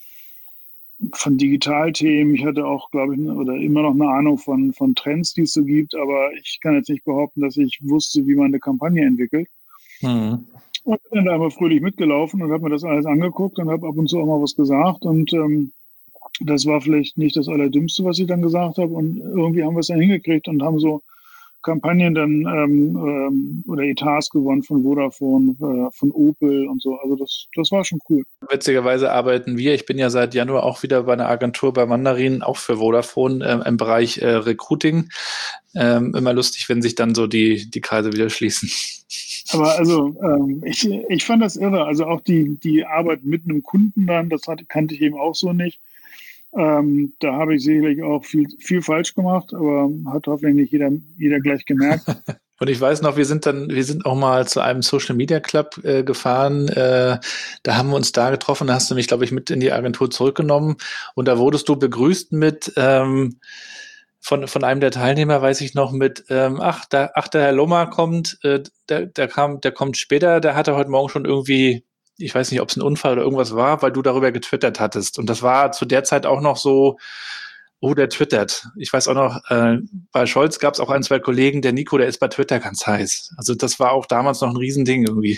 Speaker 3: von Digitalthemen. Ich hatte auch, glaube ich, oder immer noch eine Ahnung von, von Trends, die es so gibt, aber ich kann jetzt nicht behaupten, dass ich wusste, wie man eine Kampagne entwickelt. Mhm. Und bin dann da aber fröhlich mitgelaufen und habe mir das alles angeguckt und habe ab und zu auch mal was gesagt und ähm, das war vielleicht nicht das Allerdümmste, was ich dann gesagt habe und irgendwie haben wir es dann hingekriegt und haben so Kampagnen dann ähm, ähm, oder Etats gewonnen von Vodafone, äh, von Opel und so. Also das, das war schon cool.
Speaker 2: Witzigerweise arbeiten wir, ich bin ja seit Januar auch wieder bei einer Agentur bei Mandarin, auch für Vodafone äh, im Bereich äh, Recruiting. Ähm, immer lustig, wenn sich dann so die, die Kreise wieder schließen.
Speaker 3: Aber also ähm, ich, ich fand das irre. Also auch die, die Arbeit mit einem Kunden dann, das hatte, kannte ich eben auch so nicht. Ähm, da habe ich sicherlich auch viel, viel falsch gemacht, aber hat hoffentlich nicht jeder, jeder gleich gemerkt.
Speaker 2: Und ich weiß noch, wir sind dann, wir sind auch mal zu einem Social Media Club äh, gefahren. Äh, da haben wir uns da getroffen. Da hast du mich, glaube ich, mit in die Agentur zurückgenommen. Und da wurdest du begrüßt mit ähm, von von einem der Teilnehmer, weiß ich noch, mit ähm, ach, da, ach, der Herr Lommer kommt, äh, der, der kam, der kommt später. Der hatte heute Morgen schon irgendwie ich weiß nicht, ob es ein Unfall oder irgendwas war, weil du darüber getwittert hattest. Und das war zu der Zeit auch noch so, oh, der twittert. Ich weiß auch noch, äh, bei Scholz gab es auch ein, zwei Kollegen, der Nico, der ist bei Twitter ganz heiß. Also das war auch damals noch ein Riesending irgendwie.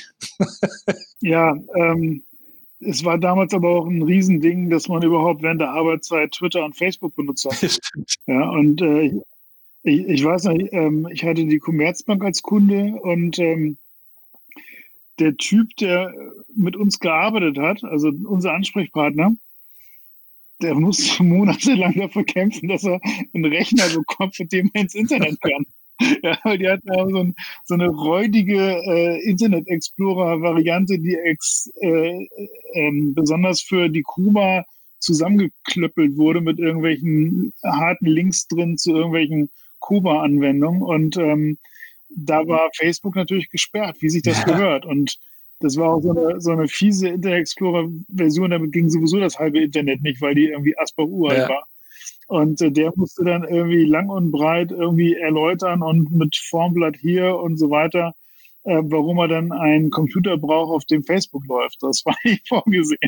Speaker 3: Ja, ähm, es war damals aber auch ein Riesending, dass man überhaupt während der Arbeitszeit Twitter und Facebook benutzt hat.
Speaker 2: Stimmt.
Speaker 3: Ja, und äh, ich, ich weiß noch, ähm, ich hatte die Commerzbank als Kunde und ähm, der Typ, der mit uns gearbeitet hat, also unser Ansprechpartner, der musste monatelang dafür kämpfen, dass er einen Rechner bekommt, mit dem er ins Internet kann. Ja, weil die hatten auch so, ein, so eine räudige äh, Internet Explorer-Variante, die ex, äh, äh, besonders für die Kuba zusammengeklöppelt wurde mit irgendwelchen harten Links drin zu irgendwelchen Kuba-Anwendungen. Und ähm, da war Facebook natürlich gesperrt, wie sich das ja. gehört. Und das war auch so eine, so eine fiese Internet Explorer-Version, damit ging sowieso das halbe Internet nicht, weil die irgendwie Asper-uralt ja. war. Und äh, der musste dann irgendwie lang und breit irgendwie erläutern und mit Formblatt hier und so weiter, äh, warum er dann einen Computer braucht, auf dem Facebook läuft. Das war nicht vorgesehen.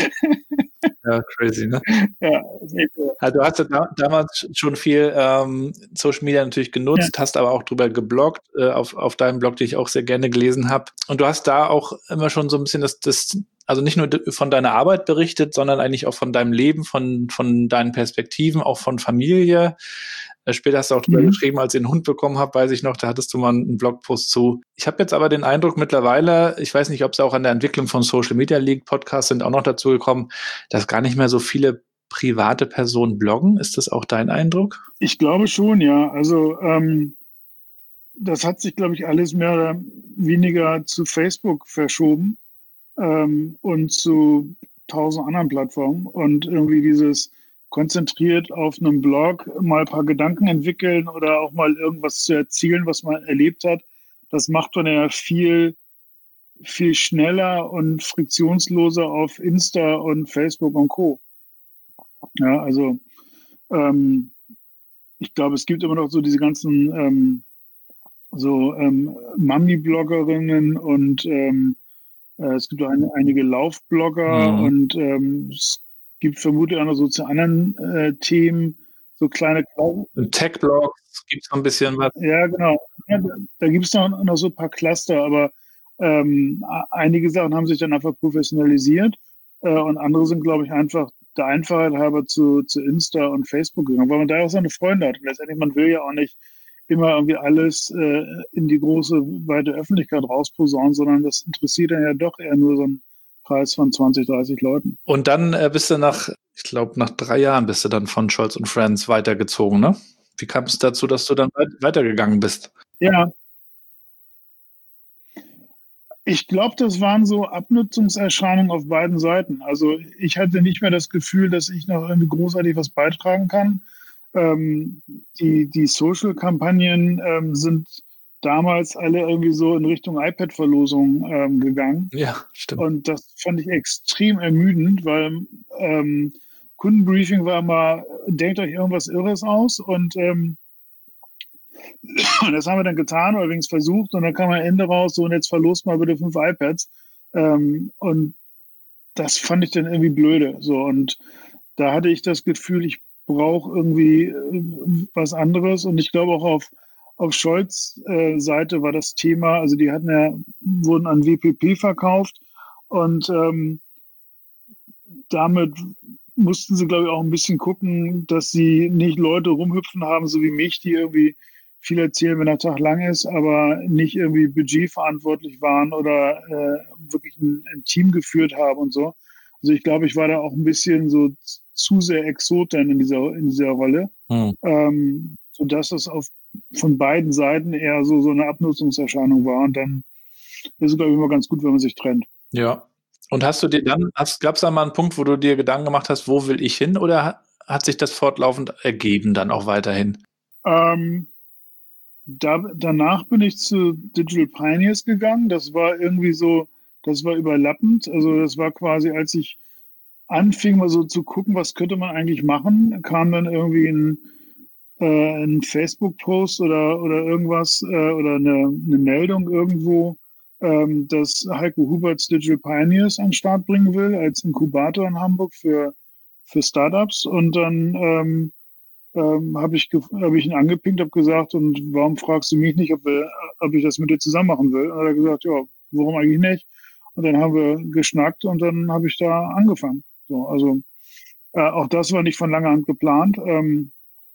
Speaker 2: Ja, crazy, ne?
Speaker 3: Ja,
Speaker 2: also du hast ja da, damals schon viel ähm, Social Media natürlich genutzt, ja. hast aber auch drüber gebloggt, äh, auf, auf deinem Blog, den ich auch sehr gerne gelesen habe. Und du hast da auch immer schon so ein bisschen das, das also nicht nur von deiner Arbeit berichtet, sondern eigentlich auch von deinem Leben, von, von deinen Perspektiven, auch von Familie. Später hast du auch drüber mhm. geschrieben, als ich einen Hund bekommen habe, weiß ich noch, da hattest du mal einen Blogpost zu. Ich habe jetzt aber den Eindruck mittlerweile, ich weiß nicht, ob es auch an der Entwicklung von Social Media liegt, Podcasts sind auch noch dazu gekommen, dass gar nicht mehr so viele private Personen bloggen. Ist das auch dein Eindruck?
Speaker 3: Ich glaube schon, ja. Also ähm, das hat sich, glaube ich, alles mehr oder weniger zu Facebook verschoben ähm, und zu tausend anderen Plattformen. Und irgendwie dieses konzentriert auf einem Blog mal ein paar Gedanken entwickeln oder auch mal irgendwas zu erzielen, was man erlebt hat, das macht man ja viel, viel schneller und friktionsloser auf Insta und Facebook und Co. Ja, also ähm, ich glaube, es gibt immer noch so diese ganzen ähm, so ähm, Mami-Bloggerinnen und ähm, äh, es gibt auch eine, einige Laufblogger mhm. und ähm, es gibt vermutlich auch noch so zu anderen äh, Themen so kleine
Speaker 2: Tech-Blogs gibt es noch ein bisschen was.
Speaker 3: Ja, genau. Ja, da da gibt es noch, noch so ein paar Cluster, aber ähm, einige Sachen haben sich dann einfach professionalisiert äh, und andere sind, glaube ich, einfach der Einfachheit halber zu, zu Insta und Facebook gegangen, weil man da auch seine Freunde hat. Und letztendlich, man will ja auch nicht immer irgendwie alles äh, in die große, weite Öffentlichkeit rausposaunen, sondern das interessiert dann ja doch eher nur so ein Kreis von zwanzig, dreißig Leuten.
Speaker 2: Und dann äh, bist du nach, ich glaube, nach drei Jahren bist du dann von Scholz und Friends weitergezogen, ne? Wie kam es dazu, dass du dann weitergegangen bist?
Speaker 3: Ja. Ich glaube, das waren so Abnutzungserscheinungen auf beiden Seiten. Also ich hatte nicht mehr das Gefühl, dass ich noch irgendwie großartig was beitragen kann. Ähm, die die Social-Kampagnen ähm, sind damals alle irgendwie so in Richtung iPad-Verlosung ähm, gegangen.
Speaker 2: Ja, stimmt.
Speaker 3: Und das fand ich extrem ermüdend, weil ähm, Kundenbriefing war mal, denkt euch irgendwas Irres aus und ähm, das haben wir dann getan oder wenigstens versucht und dann kam am Ende raus, so und jetzt verlost mal bitte fünf iPads. Ähm, und das fand ich dann irgendwie blöde. So und da hatte ich das Gefühl, ich brauche irgendwie äh, was anderes und ich glaube auch auf Auf Scholz äh, Seite war das Thema, also die hatten ja, wurden an W P P verkauft und ähm, damit mussten sie, glaube ich, auch ein bisschen gucken, dass sie nicht Leute rumhüpfen haben, so wie mich, die irgendwie viel erzählen, wenn der Tag lang ist, aber nicht irgendwie budgetverantwortlich waren oder äh, wirklich ein, ein Team geführt haben und so. Also ich glaube, ich war da auch ein bisschen so zu sehr Exot dann in dieser, in dieser Rolle, hm. ähm, sodass es auf von beiden Seiten eher so, so eine Abnutzungserscheinung war. Und dann ist es, glaube ich, immer ganz gut, wenn man sich trennt.
Speaker 2: Ja. Und hast du dir dann, gab es da mal einen Punkt, wo du dir Gedanken gemacht hast, wo will ich hin? Oder hat, hat sich das fortlaufend ergeben dann auch weiterhin?
Speaker 3: Ähm, da, danach bin ich zu Digital Pioneers gegangen. Das war irgendwie so, das war überlappend. Also das war quasi, als ich anfing, mal so zu gucken, was könnte man eigentlich machen, kam dann irgendwie ein ein Facebook-Post oder, oder irgendwas äh, oder eine, eine Meldung irgendwo ähm, dass Heiko Huberts Digital Pioneers an den Start bringen will, als Inkubator in Hamburg für, für Startups. Und dann ähm, ähm, habe ich, hab ich ihn angepinkt, habe gesagt, und warum fragst du mich nicht, ob, wir, ob ich das mit dir zusammen machen will? Und er hat gesagt, ja, warum eigentlich nicht? Und dann haben wir geschnackt und dann habe ich da angefangen. So, also äh, auch das war nicht von langer Hand geplant. Ähm,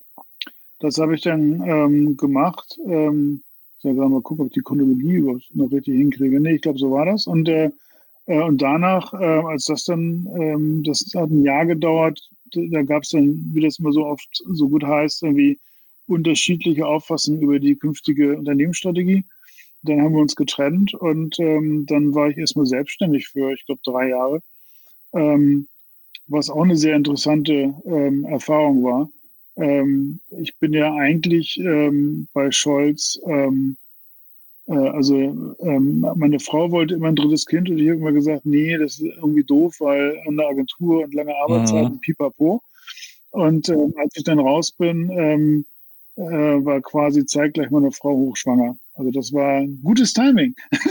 Speaker 3: das habe ich dann ähm, gemacht. Ähm, ich soll gerade mal gucken, ob ich die Chronologie noch richtig hinkriege. Nee, ich glaube, so war das. Und, äh, äh, und danach, äh, als das dann, ähm, das hat ein Jahr gedauert, da gab es dann, wie das immer so oft so gut heißt, irgendwie unterschiedliche Auffassungen über die künftige Unternehmensstrategie. Dann haben wir uns getrennt und ähm, dann war ich erstmal selbstständig für, ich glaube, drei Jahre, ähm, was auch eine sehr interessante ähm, Erfahrung war. Ähm, ich bin ja eigentlich ähm, bei Scholz, ähm, äh, also ähm, meine Frau wollte immer ein drittes Kind und ich habe immer gesagt, nee, das ist irgendwie doof, weil an der Agentur und lange Arbeitszeiten,
Speaker 2: Mhm.
Speaker 3: pipapo. Und ähm, als ich dann raus bin, ähm, äh, war quasi zeitgleich meine Frau hochschwanger. Also das war ein gutes Timing.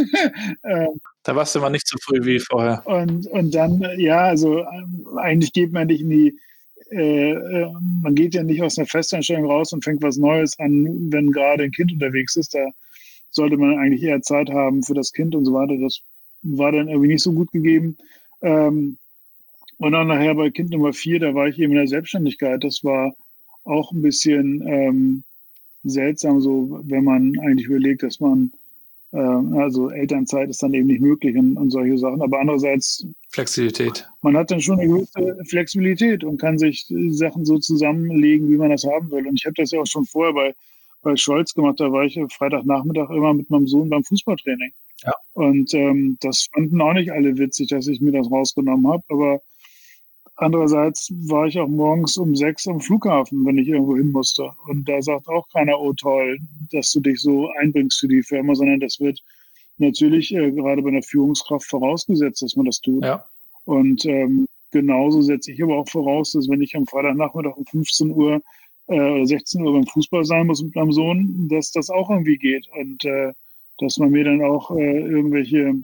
Speaker 3: ähm,
Speaker 2: Da warst du mal nicht so früh wie vorher.
Speaker 3: und, und dann, ja, also ähm, eigentlich geht man nicht in die, äh, äh, man geht ja nicht aus einer Festanstellung raus und fängt was Neues an, wenn gerade ein Kind unterwegs ist. Da sollte man eigentlich eher Zeit haben für das Kind und so weiter. Das war dann irgendwie nicht so gut gegeben. Ähm, und dann nachher bei Kind Nummer vier, da war ich eben in der Selbstständigkeit. Das war auch ein bisschen ähm, seltsam, so wenn man eigentlich überlegt, dass man, äh, also Elternzeit ist dann eben nicht möglich und, und solche Sachen. Aber andererseits,
Speaker 2: Flexibilität.
Speaker 3: man hat dann schon eine gewisse Flexibilität und kann sich Sachen so zusammenlegen, wie man das haben will. Und ich habe das ja auch schon vorher bei, bei Scholz gemacht. Da war ich Freitagnachmittag immer mit meinem Sohn beim Fußballtraining.
Speaker 2: Ja.
Speaker 3: Und ähm, das fanden auch nicht alle witzig, dass ich mir das rausgenommen habe. Aber andererseits war ich auch morgens um sechs am Flughafen, wenn ich irgendwo hin musste. Und da sagt auch keiner, oh toll, dass du dich so einbringst für die Firma, sondern das wird natürlich äh, gerade bei einer Führungskraft vorausgesetzt, dass man das tut.
Speaker 2: Ja.
Speaker 3: Und ähm, genauso setze ich aber auch voraus, dass wenn ich am Freitagnachmittag um fünfzehn Uhr äh, oder sechzehn Uhr beim Fußball sein muss mit meinem Sohn, dass das auch irgendwie geht. Und äh, dass man mir dann auch äh, irgendwelche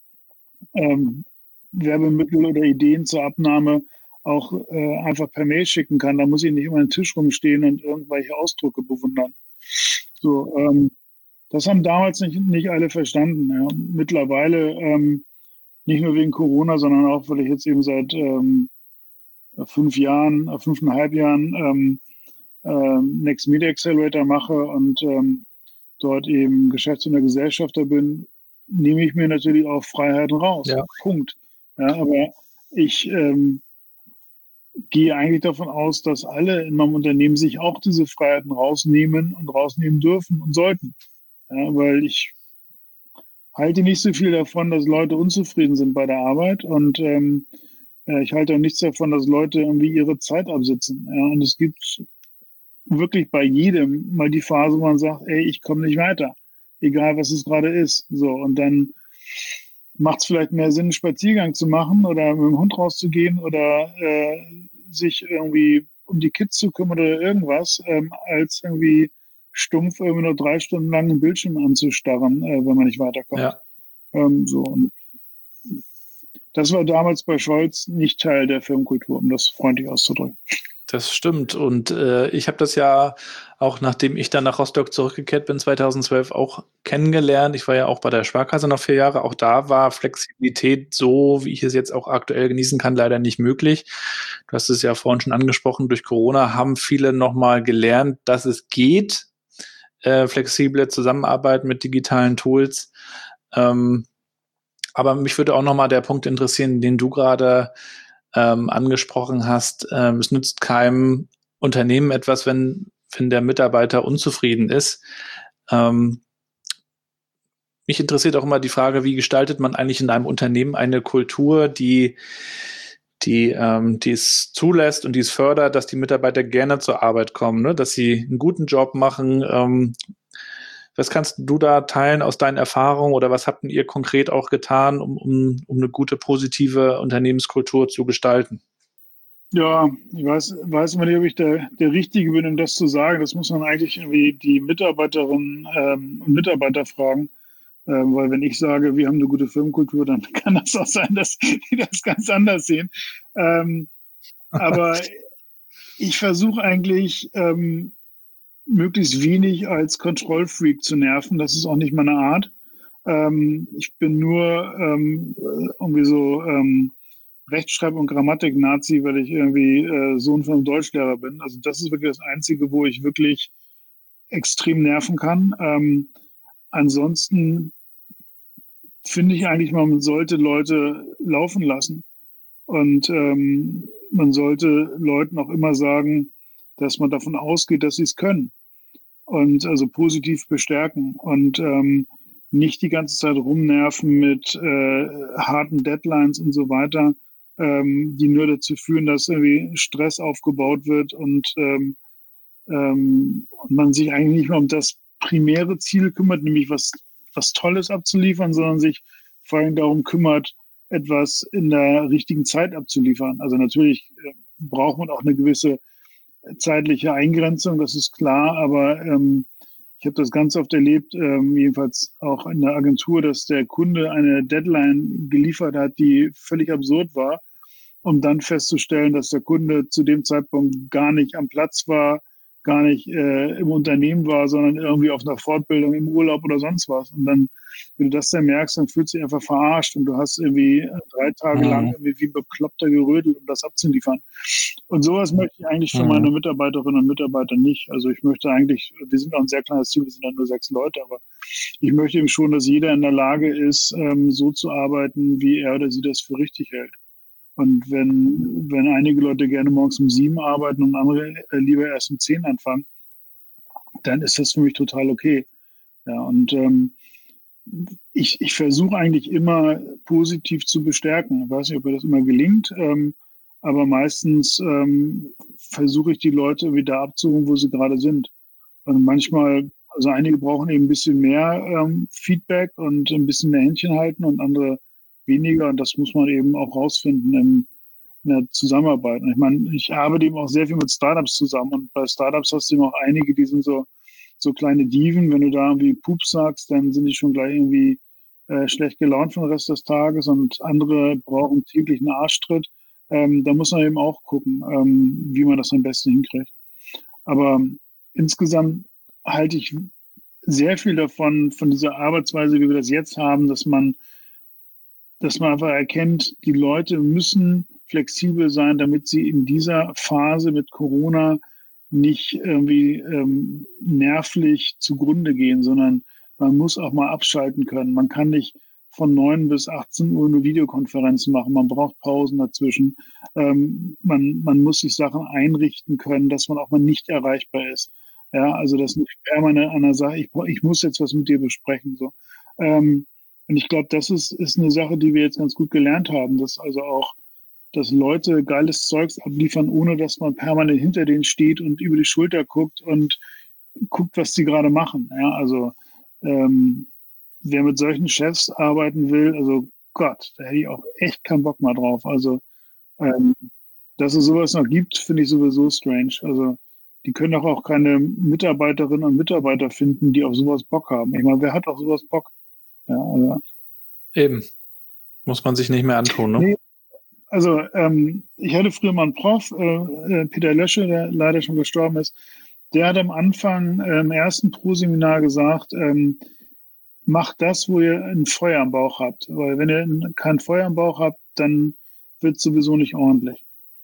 Speaker 3: ähm, Werbemittel oder Ideen zur Abnahme auch äh, einfach per Mail schicken kann. Da muss ich nicht immer an den Tisch rumstehen und irgendwelche Ausdrücke bewundern. So, ähm, das haben damals nicht, nicht alle verstanden. Ja. Mittlerweile, ähm, nicht nur wegen Corona, sondern auch, weil ich jetzt eben seit ähm, fünf Jahren, äh, fünfeinhalb Jahren ähm, äh, Next Media Accelerator mache und ähm, dort eben Geschäftsführer Gesellschafter bin, nehme ich mir natürlich auch Freiheiten raus.
Speaker 2: Ja.
Speaker 3: Punkt. Ja, aber ich ähm, gehe eigentlich davon aus, dass alle in meinem Unternehmen sich auch diese Freiheiten rausnehmen und rausnehmen dürfen und sollten. Ja, weil ich halte nicht so viel davon, dass Leute unzufrieden sind bei der Arbeit und ähm, ich halte auch nichts davon, dass Leute irgendwie ihre Zeit absitzen. Ja, und es gibt wirklich bei jedem mal die Phase, wo man sagt, ey, ich komme nicht weiter, egal was es gerade ist. So, und dann macht es vielleicht mehr Sinn, einen Spaziergang zu machen oder mit dem Hund rauszugehen oder äh, sich irgendwie um die Kids zu kümmern oder irgendwas, ähm, als irgendwie stumpf irgendwie nur drei Stunden lang einen Bildschirm anzustarren, äh, wenn man nicht weiterkommt.
Speaker 2: Ja.
Speaker 3: Ähm, so. Und das war damals bei Scholz nicht Teil der Firmenkultur, um das freundlich auszudrücken.
Speaker 2: Das stimmt. Und äh, ich habe das ja auch, nachdem ich dann nach Rostock zurückgekehrt bin, zweitausendzwölf auch kennengelernt. Ich war ja auch bei der Sparkasse noch vier Jahre. Auch da war Flexibilität so, wie ich es jetzt auch aktuell genießen kann, leider nicht möglich. Du hast es ja vorhin schon angesprochen, durch Corona haben viele nochmal gelernt, dass es geht, äh, flexible Zusammenarbeit mit digitalen Tools. Ähm, aber mich würde auch nochmal der Punkt interessieren, den du gerade Ähm, angesprochen hast, ähm, es nützt keinem Unternehmen etwas, wenn, wenn der Mitarbeiter unzufrieden ist. Ähm, mich interessiert auch immer die Frage, wie gestaltet man eigentlich in einem Unternehmen eine Kultur, die, die, ähm, die es zulässt und die es fördert, dass die Mitarbeiter gerne zur Arbeit kommen, ne? Dass sie einen guten Job machen. Ähm, was kannst du da teilen aus deinen Erfahrungen oder was habt ihr konkret auch getan, um, um, um eine gute, positive Unternehmenskultur zu gestalten?
Speaker 3: Ja, ich weiß, weiß immer nicht, ob ich der, der Richtige bin, um das zu sagen. Das muss man eigentlich irgendwie die Mitarbeiterinnen ähm, und Mitarbeiter fragen. Ähm, weil wenn ich sage, wir haben eine gute Firmenkultur, dann kann das auch sein, dass die das ganz anders sehen. Ähm, aber ich versuche eigentlich, ähm, möglichst wenig als Kontrollfreak zu nerven. Das ist auch nicht meine Art. Ähm, ich bin nur ähm, irgendwie so ähm, Rechtschreib- und Grammatik-Nazi, weil ich irgendwie äh, Sohn von einem Deutschlehrer bin. Also das ist wirklich das Einzige, wo ich wirklich extrem nerven kann. Ähm, ansonsten finde ich eigentlich, man sollte Leute laufen lassen. Und ähm, man sollte Leuten auch immer sagen, dass man davon ausgeht, dass sie es können. Und also positiv bestärken und ähm, nicht die ganze Zeit rumnerven mit äh, harten Deadlines und so weiter, ähm, die nur dazu führen, dass irgendwie Stress aufgebaut wird und, ähm, ähm, und man sich eigentlich nicht mehr um das primäre Ziel kümmert, nämlich was, was Tolles abzuliefern, sondern sich vor allem darum kümmert, etwas in der richtigen Zeit abzuliefern. Also natürlich äh, braucht man auch eine gewisse zeitliche Eingrenzung, das ist klar, aber ähm, ich habe das ganz oft erlebt, ähm, jedenfalls auch in der Agentur, dass der Kunde eine Deadline geliefert hat, die völlig absurd war, um dann festzustellen, dass der Kunde zu dem Zeitpunkt gar nicht am Platz war, gar nicht äh, im Unternehmen war, sondern irgendwie auf einer Fortbildung im Urlaub oder sonst was. Und dann, wenn du das dann merkst, dann fühlst du dich einfach verarscht und du hast irgendwie drei Tage
Speaker 2: Mhm.
Speaker 3: lang irgendwie wie ein Bekloppter gerödelt, um das abzuliefern. Und sowas möchte ich eigentlich für meine Mitarbeiterinnen und Mitarbeiter nicht. Also ich möchte eigentlich, wir sind auch ein sehr kleines Team, wir sind dann nur sechs Leute, aber ich möchte eben schon, dass jeder in der Lage ist, ähm, so zu arbeiten, wie er oder sie das für richtig hält. Und wenn, wenn einige Leute gerne morgens um sieben arbeiten und andere äh, lieber erst um zehn anfangen, dann ist das für mich total okay. Ja, und ähm, ich, ich versuche eigentlich immer positiv zu bestärken. Ich weiß nicht, ob mir das immer gelingt, ähm, aber meistens ähm, versuche ich die Leute wieder abzuholen, wo sie gerade sind. Und manchmal, also einige brauchen eben ein bisschen mehr ähm, Feedback und ein bisschen mehr Händchen halten und andere weniger. Und das muss man eben auch rausfinden im, in der Zusammenarbeit. Und ich meine, ich arbeite eben auch sehr viel mit Startups zusammen. Und bei Startups hast du eben auch einige, die sind so, so kleine Diven. Wenn du da irgendwie Pups sagst, dann sind die schon gleich irgendwie äh, schlecht gelaunt für den Rest des Tages. Und andere brauchen täglich einen Arschtritt. Ähm, da muss man eben auch gucken, ähm, wie man das am besten hinkriegt. Aber insgesamt halte ich sehr viel davon, von dieser Arbeitsweise, wie wir das jetzt haben, dass man, dass man einfach erkennt, die Leute müssen flexibel sein, damit sie in dieser Phase mit Corona nicht irgendwie ähm, nervlich zugrunde gehen, sondern man muss auch mal abschalten können. Man kann nicht von neun bis achtzehn Uhr eine Videokonferenzen machen. Man braucht Pausen dazwischen. Ähm, man, man muss sich Sachen einrichten können, dass man auch mal nicht erreichbar ist. Ja, also das nicht permanent einer sagt, ich, ich muss jetzt was mit dir besprechen. So. Ähm, und ich glaube, das ist, ist eine Sache, die wir jetzt ganz gut gelernt haben, dass also auch, dass Leute geiles Zeugs abliefern, ohne dass man permanent hinter denen steht und über die Schulter guckt und guckt, was die gerade machen. Ja, also ähm, wer mit solchen Chefs arbeiten will, also Gott, da hätte ich auch echt keinen Bock mal drauf. Also ähm, dass es sowas noch gibt, finde ich sowieso strange. Also die können doch auch keine Mitarbeiterinnen und Mitarbeiter finden, die auf sowas Bock haben. Ich meine, wer hat auf sowas Bock? Ja, also,
Speaker 2: Eben. Muss man sich nicht mehr antun, ne?
Speaker 3: nee, also ähm, ich hatte früher mal einen Prof, äh, Peter Lösche, der leider schon gestorben ist, der hat am Anfang äh, im ersten Pro-Seminar gesagt, ähm, macht das, wo ihr ein Feuer am Bauch habt. Weil wenn ihr kein Feuer am Bauch habt, dann wird es sowieso nicht ordentlich.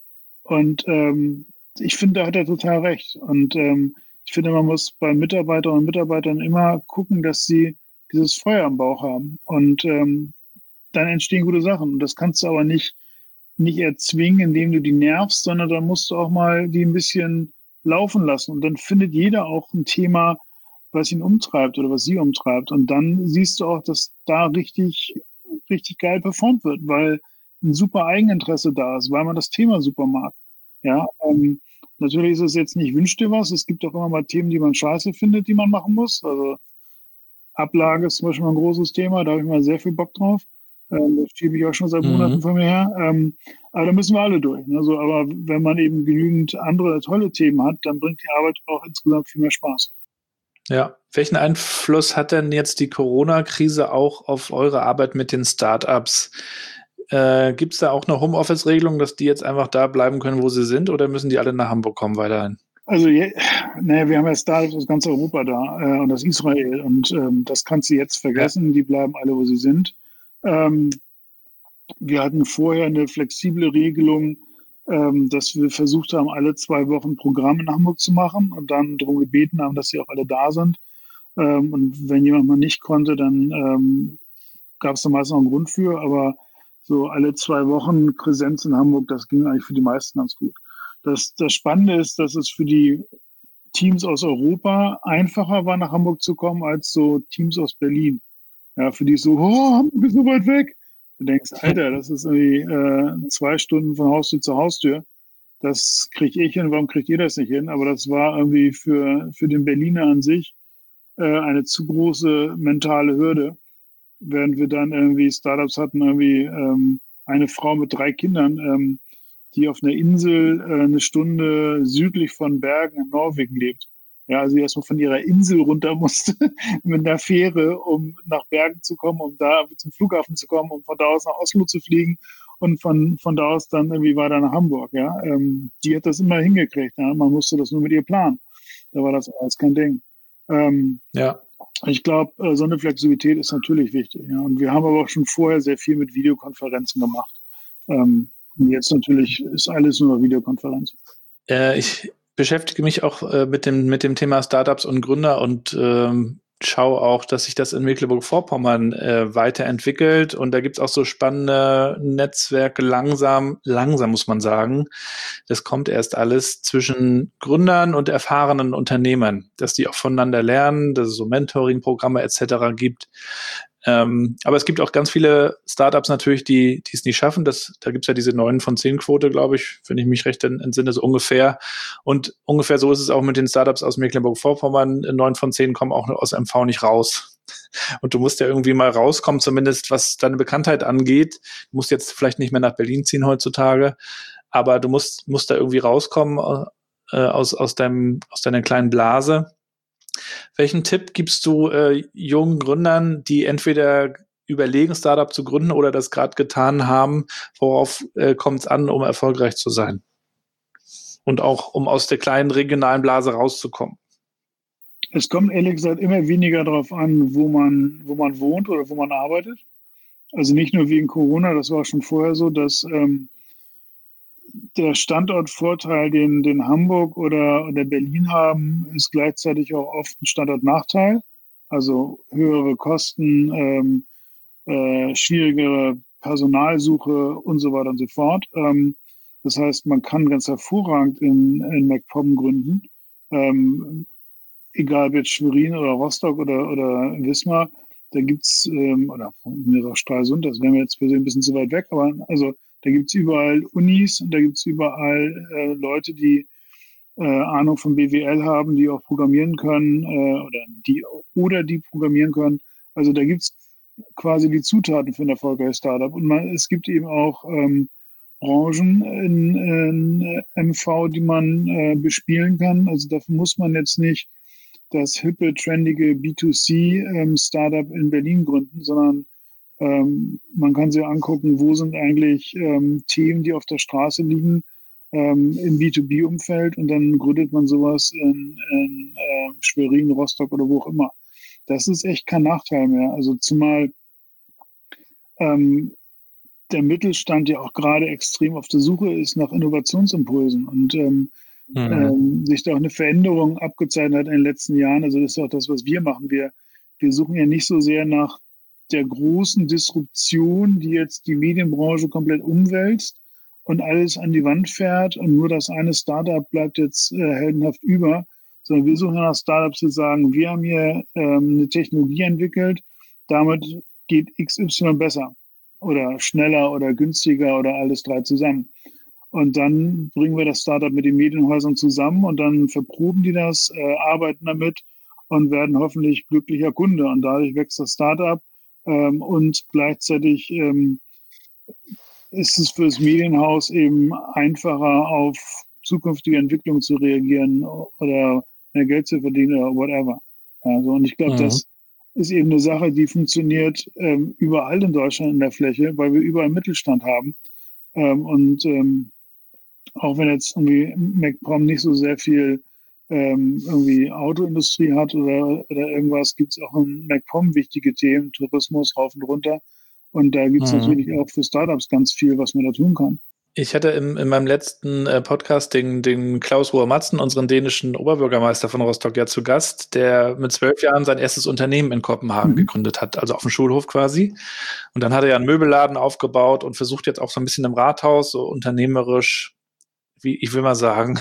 Speaker 3: Und ähm, ich finde, da hat er total recht. Und ähm, ich finde, man muss bei Mitarbeiterinnen und Mitarbeitern immer gucken, dass sie dieses Feuer am Bauch haben. Und ähm, dann entstehen gute Sachen. Und das kannst du aber nicht, nicht erzwingen, indem du die nervst, sondern dann musst du auch mal die ein bisschen laufen lassen. Und dann findet jeder auch ein Thema, was ihn umtreibt oder was sie umtreibt. Und dann siehst du auch, dass da richtig, richtig geil performt wird, weil ein super Eigeninteresse da ist, weil man das Thema super mag. Ja, ähm, natürlich ist es jetzt nicht, wünsch dir was. Es gibt auch immer mal Themen, die man scheiße findet, die man machen muss. Also Ablage ist zum Beispiel ein großes Thema, da habe ich mal sehr viel Bock drauf. Ähm, das schiebe ich auch schon seit Monaten
Speaker 2: Mhm.
Speaker 3: von mir her. Ähm, aber da müssen wir alle durch. Ne? So, aber wenn man eben genügend andere tolle Themen hat, dann bringt die Arbeit auch insgesamt viel mehr Spaß.
Speaker 2: Ja. Welchen Einfluss hat denn jetzt die Corona-Krise auch auf eure Arbeit mit den Startups? Äh, Gibt es da auch eine Homeoffice-Regelung, dass die jetzt einfach da bleiben können, wo sie sind, oder müssen die alle nach Hamburg kommen weiterhin?
Speaker 3: Also, je, naja, wir haben ja Startups aus ganz Europa da äh, und aus Israel und ähm, das kannst du jetzt vergessen, ja. Die bleiben alle, wo sie sind. Ähm, wir hatten vorher eine flexible Regelung, ähm, dass wir versucht haben, alle zwei Wochen ein Programm in Hamburg zu machen und dann darum gebeten haben, dass sie auch alle da sind. Ähm, und wenn jemand mal nicht konnte, dann ähm, gab es da meist noch einen Grund für, aber so alle zwei Wochen Präsenz in Hamburg, das ging eigentlich für die meisten ganz gut. Das, das Spannende ist, dass es für die Teams aus Europa einfacher war, nach Hamburg zu kommen, als so Teams aus Berlin. Ja, für die ist so, oh, Hamburg ist so weit weg. Du denkst, Alter, das ist irgendwie äh, zwei Stunden von Haustür zu Haustür. Das kriege ich hin, warum kriegt ihr das nicht hin? Aber das war irgendwie für, für den Berliner an sich äh, eine zu große mentale Hürde. Während wir dann irgendwie Startups hatten, irgendwie ähm, eine Frau mit drei Kindern, ähm, die auf einer Insel äh, eine Stunde südlich von Bergen in Norwegen lebt. Ja, also die erstmal von ihrer Insel runter musste mit einer Fähre, um nach Bergen zu kommen, um da zum Flughafen zu kommen, um von da aus nach Oslo zu fliegen und von, von da aus dann irgendwie weiter nach Hamburg. Ja, ähm, die hat das immer hingekriegt. Ja? Man musste das nur mit ihr planen. Da war das alles kein Ding. Ähm,
Speaker 2: ja.
Speaker 3: Ich glaube, so eine Flexibilität ist natürlich wichtig. Ja. Und wir haben aber auch schon vorher sehr viel mit Videokonferenzen gemacht. Ähm, und jetzt natürlich ist alles nur Videokonferenz.
Speaker 2: Äh, ich beschäftige mich auch äh, mit dem, mit dem Thema Startups und Gründer und ähm, schaue auch, dass sich das in Mecklenburg-Vorpommern äh, weiterentwickelt. Und da gibt es auch so spannende Netzwerke, langsam, langsam muss man sagen. Das kommt erst alles zwischen Gründern und erfahrenen Unternehmern, dass die auch voneinander lernen, dass es so Mentoring-Programme et cetera gibt. Ähm, aber es gibt auch ganz viele Startups natürlich, die die es nicht schaffen. Das, da gibt es ja diese neun von zehn Quote, glaube ich, wenn ich mich recht entsinne, so ungefähr. Und ungefähr so ist es auch mit den Startups aus Mecklenburg-Vorpommern. neun von zehn kommen auch aus M V nicht raus. Und du musst ja irgendwie mal rauskommen, zumindest was deine Bekanntheit angeht. Du musst jetzt vielleicht nicht mehr nach Berlin ziehen heutzutage, aber du musst, musst da irgendwie rauskommen äh, aus, aus, deinem, aus deiner kleinen Blase. Welchen Tipp gibst du äh, jungen Gründern, die entweder überlegen, Startup zu gründen oder das gerade getan haben? Worauf äh, kommt es an, um erfolgreich zu sein? Und auch, um aus der kleinen regionalen Blase rauszukommen?
Speaker 3: Es kommt ehrlich gesagt immer weniger darauf an, wo man, wo man wohnt oder wo man arbeitet. Also nicht nur wegen Corona, das war schon vorher so, dass ähm, der Standortvorteil, den, den Hamburg oder, oder Berlin haben, ist gleichzeitig auch oft ein Standortnachteil. Also höhere Kosten, ähm, äh, schwierigere Personalsuche und so weiter und so fort. Ähm, das heißt, man kann ganz hervorragend in, in MacPom gründen. Ähm, egal ob jetzt Schwerin oder Rostock oder, oder Wismar, da gibt's ähm, oder von mir auch Stralsund, das wäre mir jetzt persönlich ein bisschen zu weit weg, aber also da gibt's überall Unis und da gibt's überall äh, Leute, die äh, Ahnung von B W L haben, die auch programmieren können äh, oder die oder die programmieren können. Also da gibt's quasi die Zutaten für ein erfolgreiches Startup. Und man, es gibt eben auch ähm, Branchen in, in M V, die man äh, bespielen kann. Also dafür muss man jetzt nicht das hippe, trendige B zwei C-Startup ähm, in Berlin gründen, sondern ähm, man kann sich angucken, wo sind eigentlich ähm, Themen, die auf der Straße liegen ähm, im B zwei B-Umfeld und dann gründet man sowas in, in äh, Schwerin, Rostock oder wo auch immer. Das ist echt kein Nachteil mehr. Also zumal ähm, der Mittelstand ja auch gerade extrem auf der Suche ist nach Innovationsimpulsen und ähm, mhm. ähm, sich da auch eine Veränderung abgezeichnet hat in den letzten Jahren. Also das ist auch das, was wir machen. Wir, wir suchen ja nicht so sehr nach der großen Disruption, die jetzt die Medienbranche komplett umwälzt und alles an die Wand fährt und nur das eine Startup bleibt jetzt äh, heldenhaft über, sondern wir suchen nach Startups, die sagen, wir haben hier ähm, eine Technologie entwickelt, damit geht X Y besser oder schneller oder günstiger oder alles drei zusammen. Und dann bringen wir das Startup mit den Medienhäusern zusammen und dann verproben die das, äh, arbeiten damit und werden hoffentlich glücklicher Kunde. Und dadurch wächst das Startup ähm, und gleichzeitig ähm, ist es für das Medienhaus eben einfacher, auf zukünftige Entwicklungen zu reagieren oder mehr Geld zu verdienen oder whatever. Ja, so, und ich glaube,
Speaker 2: Mhm.
Speaker 3: das ist eben eine Sache, die funktioniert ähm, überall in Deutschland in der Fläche, weil wir überall Mittelstand haben. Ähm, und ähm, auch wenn jetzt irgendwie MacPom nicht so sehr viel ähm, irgendwie Autoindustrie hat oder, oder irgendwas, gibt es auch in MacPom wichtige Themen, Tourismus rauf und runter. Und da gibt es
Speaker 2: Mhm.
Speaker 3: natürlich auch für Startups ganz viel, was man da tun kann.
Speaker 2: Ich hatte im, in meinem letzten äh, Podcast den, den Klaus Ruhr-Matzen, unseren dänischen Oberbürgermeister von Rostock, ja zu Gast, der mit zwölf Jahren sein erstes Unternehmen in Kopenhagen
Speaker 3: Mhm.
Speaker 2: gegründet hat, also auf dem Schulhof quasi. Und dann hat er ja einen Möbelladen aufgebaut und versucht jetzt auch so ein bisschen im Rathaus so unternehmerisch, wie ich will mal sagen,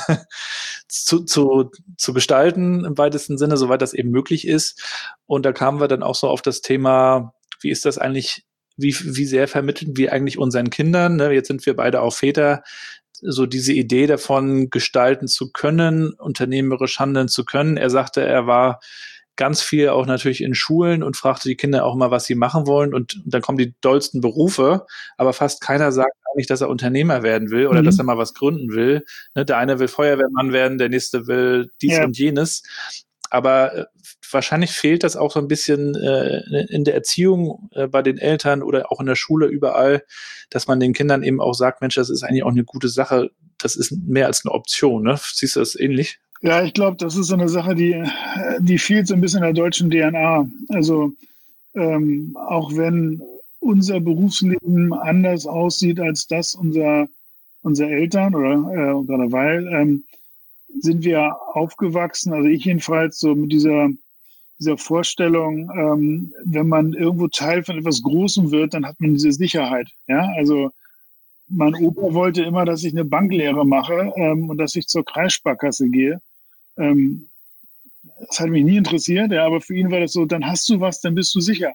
Speaker 2: zu, zu, zu gestalten im weitesten Sinne, soweit das eben möglich ist. Und da kamen wir dann auch so auf das Thema, wie ist das eigentlich, wie, wie sehr vermitteln wir eigentlich unseren Kindern, ne? Jetzt sind wir beide auch Väter, so diese Idee davon gestalten zu können, unternehmerisch handeln zu können. Er sagte, er war ganz viel auch natürlich in Schulen und fragte die Kinder auch mal, was sie machen wollen. Und dann kommen die dollsten Berufe, aber fast keiner sagt eigentlich, dass er Unternehmer werden will oder mhm. dass er mal was gründen will. Ne, der eine will Feuerwehrmann werden, der nächste will dies ja. und jenes. Aber äh, wahrscheinlich fehlt das auch so ein bisschen äh, in der Erziehung äh, bei den Eltern oder auch in der Schule überall, dass man den Kindern eben auch sagt, Mensch, das ist eigentlich auch eine gute Sache. Das ist mehr als eine Option. Ne? Siehst du das ähnlich?
Speaker 3: Ja, ich glaube, das ist so eine Sache, die, die fehlt so ein bisschen in der deutschen D N A. Also ähm, auch wenn unser Berufsleben anders aussieht als das unserer, unserer Eltern oder äh, gerade weil, ähm, sind wir aufgewachsen, also ich jedenfalls, so mit dieser, dieser Vorstellung, ähm, wenn man irgendwo Teil von etwas Großem wird, dann hat man diese Sicherheit. Ja, also mein Opa wollte immer, dass ich eine Banklehre mache ähm, und dass ich zur Kreissparkasse gehe. Ähm, das hat mich nie interessiert, ja, aber für ihn war das so, dann hast du was, dann bist du sicher.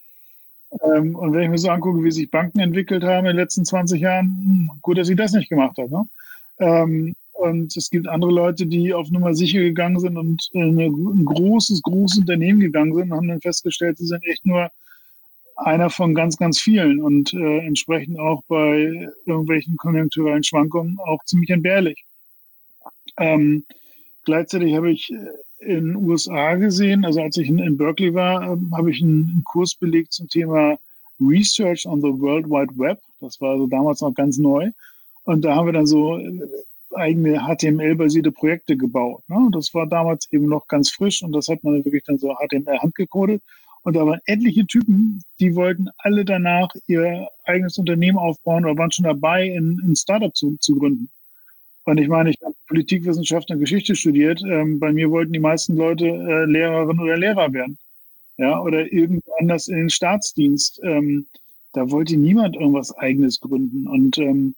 Speaker 3: Ähm, und wenn ich mir so angucke, wie sich Banken entwickelt haben in den letzten zwanzig Jahren, gut, dass ich das nicht gemacht habe. Ne? Ähm, und es gibt andere Leute, die auf Nummer sicher gegangen sind und in ein großes, großes Unternehmen gegangen sind und haben dann festgestellt, sie sind echt nur einer von ganz, ganz vielen und äh, entsprechend auch bei irgendwelchen konjunkturellen Schwankungen auch ziemlich entbehrlich. Ähm, gleichzeitig habe ich in den U S A gesehen, also als ich in, in Berkeley war, ähm, habe ich einen, einen Kurs belegt zum Thema Research on the World Wide Web. Das war also damals noch ganz neu. Und da haben wir dann so eigene H T M L-basierte Projekte gebaut. Ne? Das war damals eben noch ganz frisch und das hat man wirklich dann so H T M L handgecodet. Und da waren etliche Typen, die wollten alle danach ihr eigenes Unternehmen aufbauen oder waren schon dabei, ein, ein Startup zu, zu gründen. Und ich meine, ich habe Politikwissenschaft und Geschichte studiert. Ähm, bei mir wollten die meisten Leute äh, Lehrerin oder Lehrer werden. Ja, oder irgendwo anders in den Staatsdienst. Ähm, da wollte niemand irgendwas Eigenes gründen. Und ähm,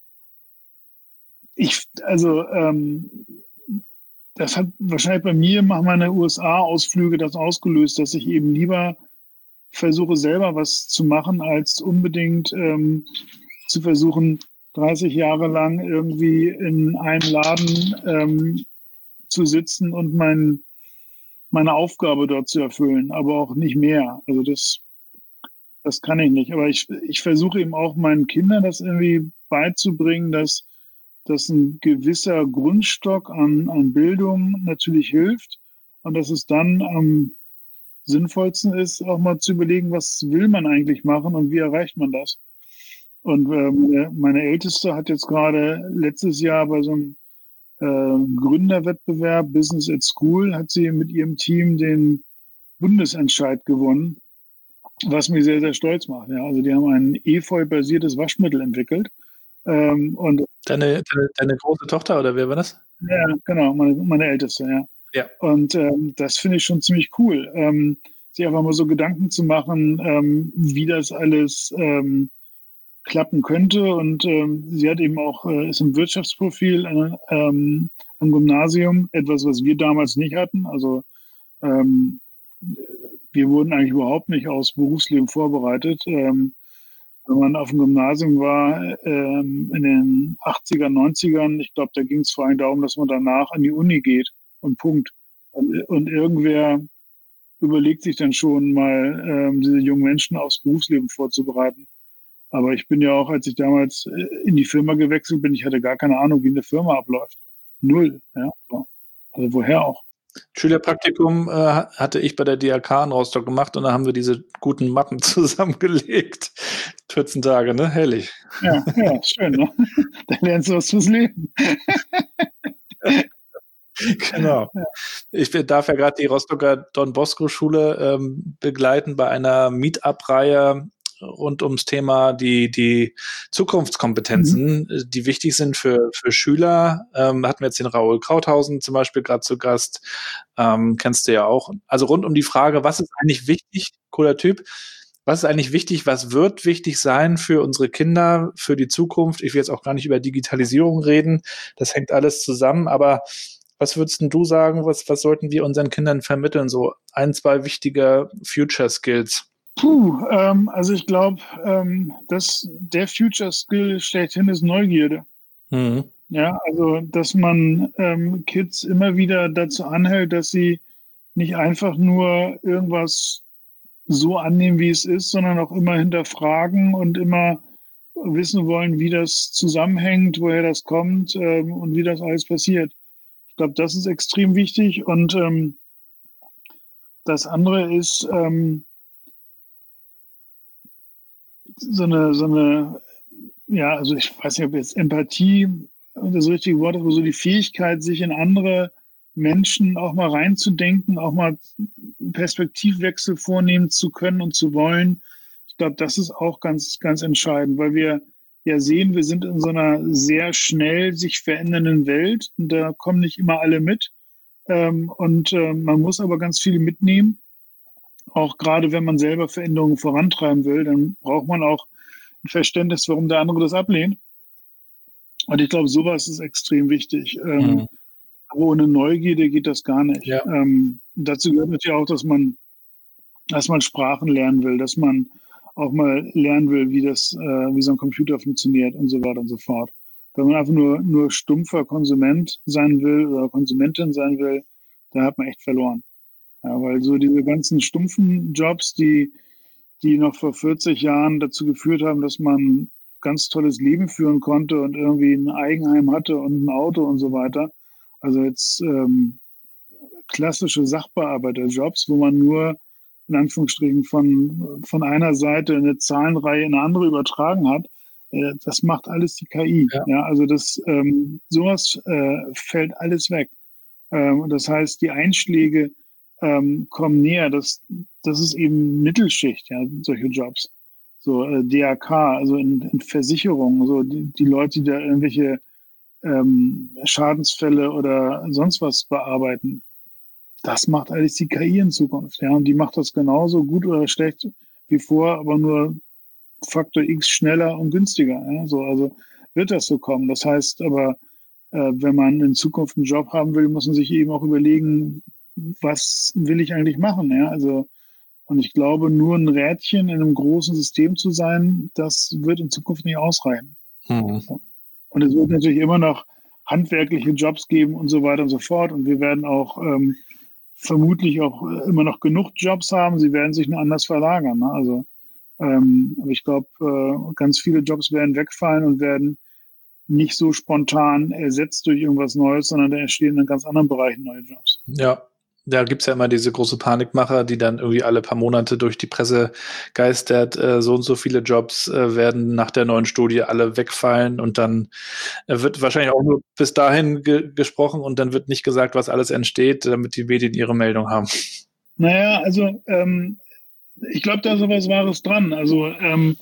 Speaker 3: ich, also, ähm, das hat wahrscheinlich bei mir nach meiner U S A-Ausflüge das ausgelöst, dass ich eben lieber versuche, selber was zu machen, als unbedingt ähm, zu versuchen, dreißig Jahre lang irgendwie in einem Laden ähm, zu sitzen und mein, meine Aufgabe dort zu erfüllen, aber auch nicht mehr. Also das, das kann ich nicht. Aber ich, ich versuche eben auch meinen Kindern das irgendwie beizubringen, dass, dass ein gewisser Grundstock an, an Bildung natürlich hilft und dass es dann am sinnvollsten ist, auch mal zu überlegen, was will man eigentlich machen und wie erreicht man das. Und äh, meine Älteste hat jetzt gerade letztes Jahr bei so einem äh, Gründerwettbewerb Business at School hat sie mit ihrem Team den Bundesentscheid gewonnen, was mich sehr, sehr stolz macht. Ja. Also die haben ein Efeu-basiertes Waschmittel entwickelt. Ähm, und
Speaker 2: deine, deine, deine große Tochter oder wer war das?
Speaker 3: Ja, genau, meine, meine Älteste, ja.
Speaker 2: Ja.
Speaker 3: Und ähm, das finde ich schon ziemlich cool, ähm, sich einfach mal so Gedanken zu machen, ähm, wie das alles ähm, klappen könnte. Und ähm, sie hat eben auch, äh, ist im Wirtschaftsprofil äh, ähm, am Gymnasium, etwas, was wir damals nicht hatten. Also ähm, wir wurden eigentlich überhaupt nicht aufs Berufsleben vorbereitet. Ähm, wenn man auf dem Gymnasium war ähm, in den achtziger, neunzigern, ich glaube, da ging es vor allem darum, dass man danach an die Uni geht und Punkt. Und, und irgendwer überlegt sich dann schon mal, ähm, diese jungen Menschen aufs Berufsleben vorzubereiten. Aber ich bin ja auch, als ich damals in die Firma gewechselt bin, ich hatte gar keine Ahnung, wie eine Firma abläuft. Null. Ja. Also woher auch?
Speaker 2: Schülerpraktikum äh, hatte ich bei der D R K in Rostock gemacht und da haben wir diese guten Mappen zusammengelegt. vierzehn Tage, ne? Herrlich.
Speaker 3: Ja, ja, schön, ne? Da lernst du was fürs Leben.
Speaker 2: Genau.
Speaker 3: Ja.
Speaker 2: Ich darf ja gerade die Rostocker Don Bosco Schule ähm, begleiten bei einer Meetup-Reihe rund ums Thema die, die Zukunftskompetenzen,
Speaker 3: Mhm.
Speaker 2: die wichtig sind für, für Schüler. Ähm, hatten wir jetzt den Raoul Krauthausen zum Beispiel gerade zu Gast. Ähm, kennst du ja auch. Also rund um die Frage, was ist eigentlich wichtig, cooler Typ, was ist eigentlich wichtig, was wird wichtig sein für unsere Kinder, für die Zukunft? Ich will jetzt auch gar nicht über Digitalisierung reden, das hängt alles zusammen, aber was würdest denn du sagen, was, was sollten wir unseren Kindern vermitteln? So ein, zwei wichtige Future Skills.
Speaker 3: Puh, ähm, also ich glaube, ähm, dass der Future Skill schlechthin ist Neugierde.
Speaker 2: Mhm.
Speaker 3: Ja, also dass man ähm, Kids immer wieder dazu anhält, dass sie nicht einfach nur irgendwas so annehmen, wie es ist, sondern auch immer hinterfragen und immer wissen wollen, wie das zusammenhängt, woher das kommt ähm, und wie das alles passiert. Ich glaube, das ist extrem wichtig. Und ähm, das andere ist ähm, so eine, so eine, ja, also ich weiß nicht, ob jetzt Empathie das richtige Wort ist, aber so die Fähigkeit, sich in andere Menschen auch mal reinzudenken, auch mal Perspektivwechsel vornehmen zu können und zu wollen. Ich glaube, das ist auch ganz, ganz entscheidend, weil wir ja sehen, wir sind in so einer sehr schnell sich verändernden Welt und da kommen nicht immer alle mit. Ähm, und äh, man muss aber ganz viele mitnehmen. Auch gerade wenn man selber Veränderungen vorantreiben will, dann braucht man auch ein Verständnis, warum der andere das ablehnt. Und ich glaube, sowas ist extrem wichtig. Ähm,
Speaker 2: Mhm.
Speaker 3: aber ohne Neugierde geht das gar nicht.
Speaker 2: Ja.
Speaker 3: Ähm, dazu gehört natürlich auch, dass man, dass man Sprachen lernen will, dass man auch mal lernen will, wie das, äh, wie so ein Computer funktioniert und so weiter und so fort. Wenn man einfach nur, nur stumpfer Konsument sein will oder Konsumentin sein will, da hat man echt verloren. Ja, weil so diese ganzen stumpfen Jobs, die, die noch vor vierzig Jahren dazu geführt haben, dass man ganz tolles Leben führen konnte und irgendwie ein Eigenheim hatte und ein Auto und so weiter. Also jetzt ähm, klassische Sachbearbeiterjobs, wo man nur in Anführungsstrichen von, von einer Seite eine Zahlenreihe in eine andere übertragen hat. Äh, das macht alles die K I.
Speaker 2: Ja.
Speaker 3: Ja, also das ähm, sowas äh, fällt alles weg. Ähm, das heißt, die Einschläge ähm, kommen näher. Das, das ist eben Mittelschicht, ja, solche Jobs. So äh, D R K, also in, in Versicherungen, so die, die Leute, die da irgendwelche ähm, Schadensfälle oder sonst was bearbeiten. Das macht alles die K I in Zukunft, ja, und die macht das genauso gut oder schlecht wie vor, aber nur Faktor X schneller und günstiger. Ja, so, also wird das so kommen. Das heißt aber, äh, wenn man in Zukunft einen Job haben will, muss man sich eben auch überlegen, was will ich eigentlich machen? Ja, also, und ich glaube, nur ein Rädchen in einem großen System zu sein, das wird in Zukunft nicht ausreichen.
Speaker 2: Mhm.
Speaker 3: Und es wird natürlich immer noch handwerkliche Jobs geben und so weiter und so fort. Und wir werden auch ähm, vermutlich auch immer noch genug Jobs haben. Sie werden sich nur anders verlagern. Ne? Also, ähm, aber ich glaube, äh, ganz viele Jobs werden wegfallen und werden nicht so spontan ersetzt durch irgendwas Neues, sondern da entstehen in ganz anderen Bereichen neue Jobs.
Speaker 2: Ja, da gibt's ja immer diese große Panikmacher, die dann irgendwie alle paar Monate durch die Presse geistert, äh, so und so viele Jobs äh, werden nach der neuen Studie alle wegfallen und dann äh, wird wahrscheinlich auch nur bis dahin ge gesprochen und dann wird nicht gesagt, was alles entsteht, damit die Medien ihre Meldung haben.
Speaker 3: Naja, also ähm, ich glaube, da ist sowas Wahres dran. Also ähm,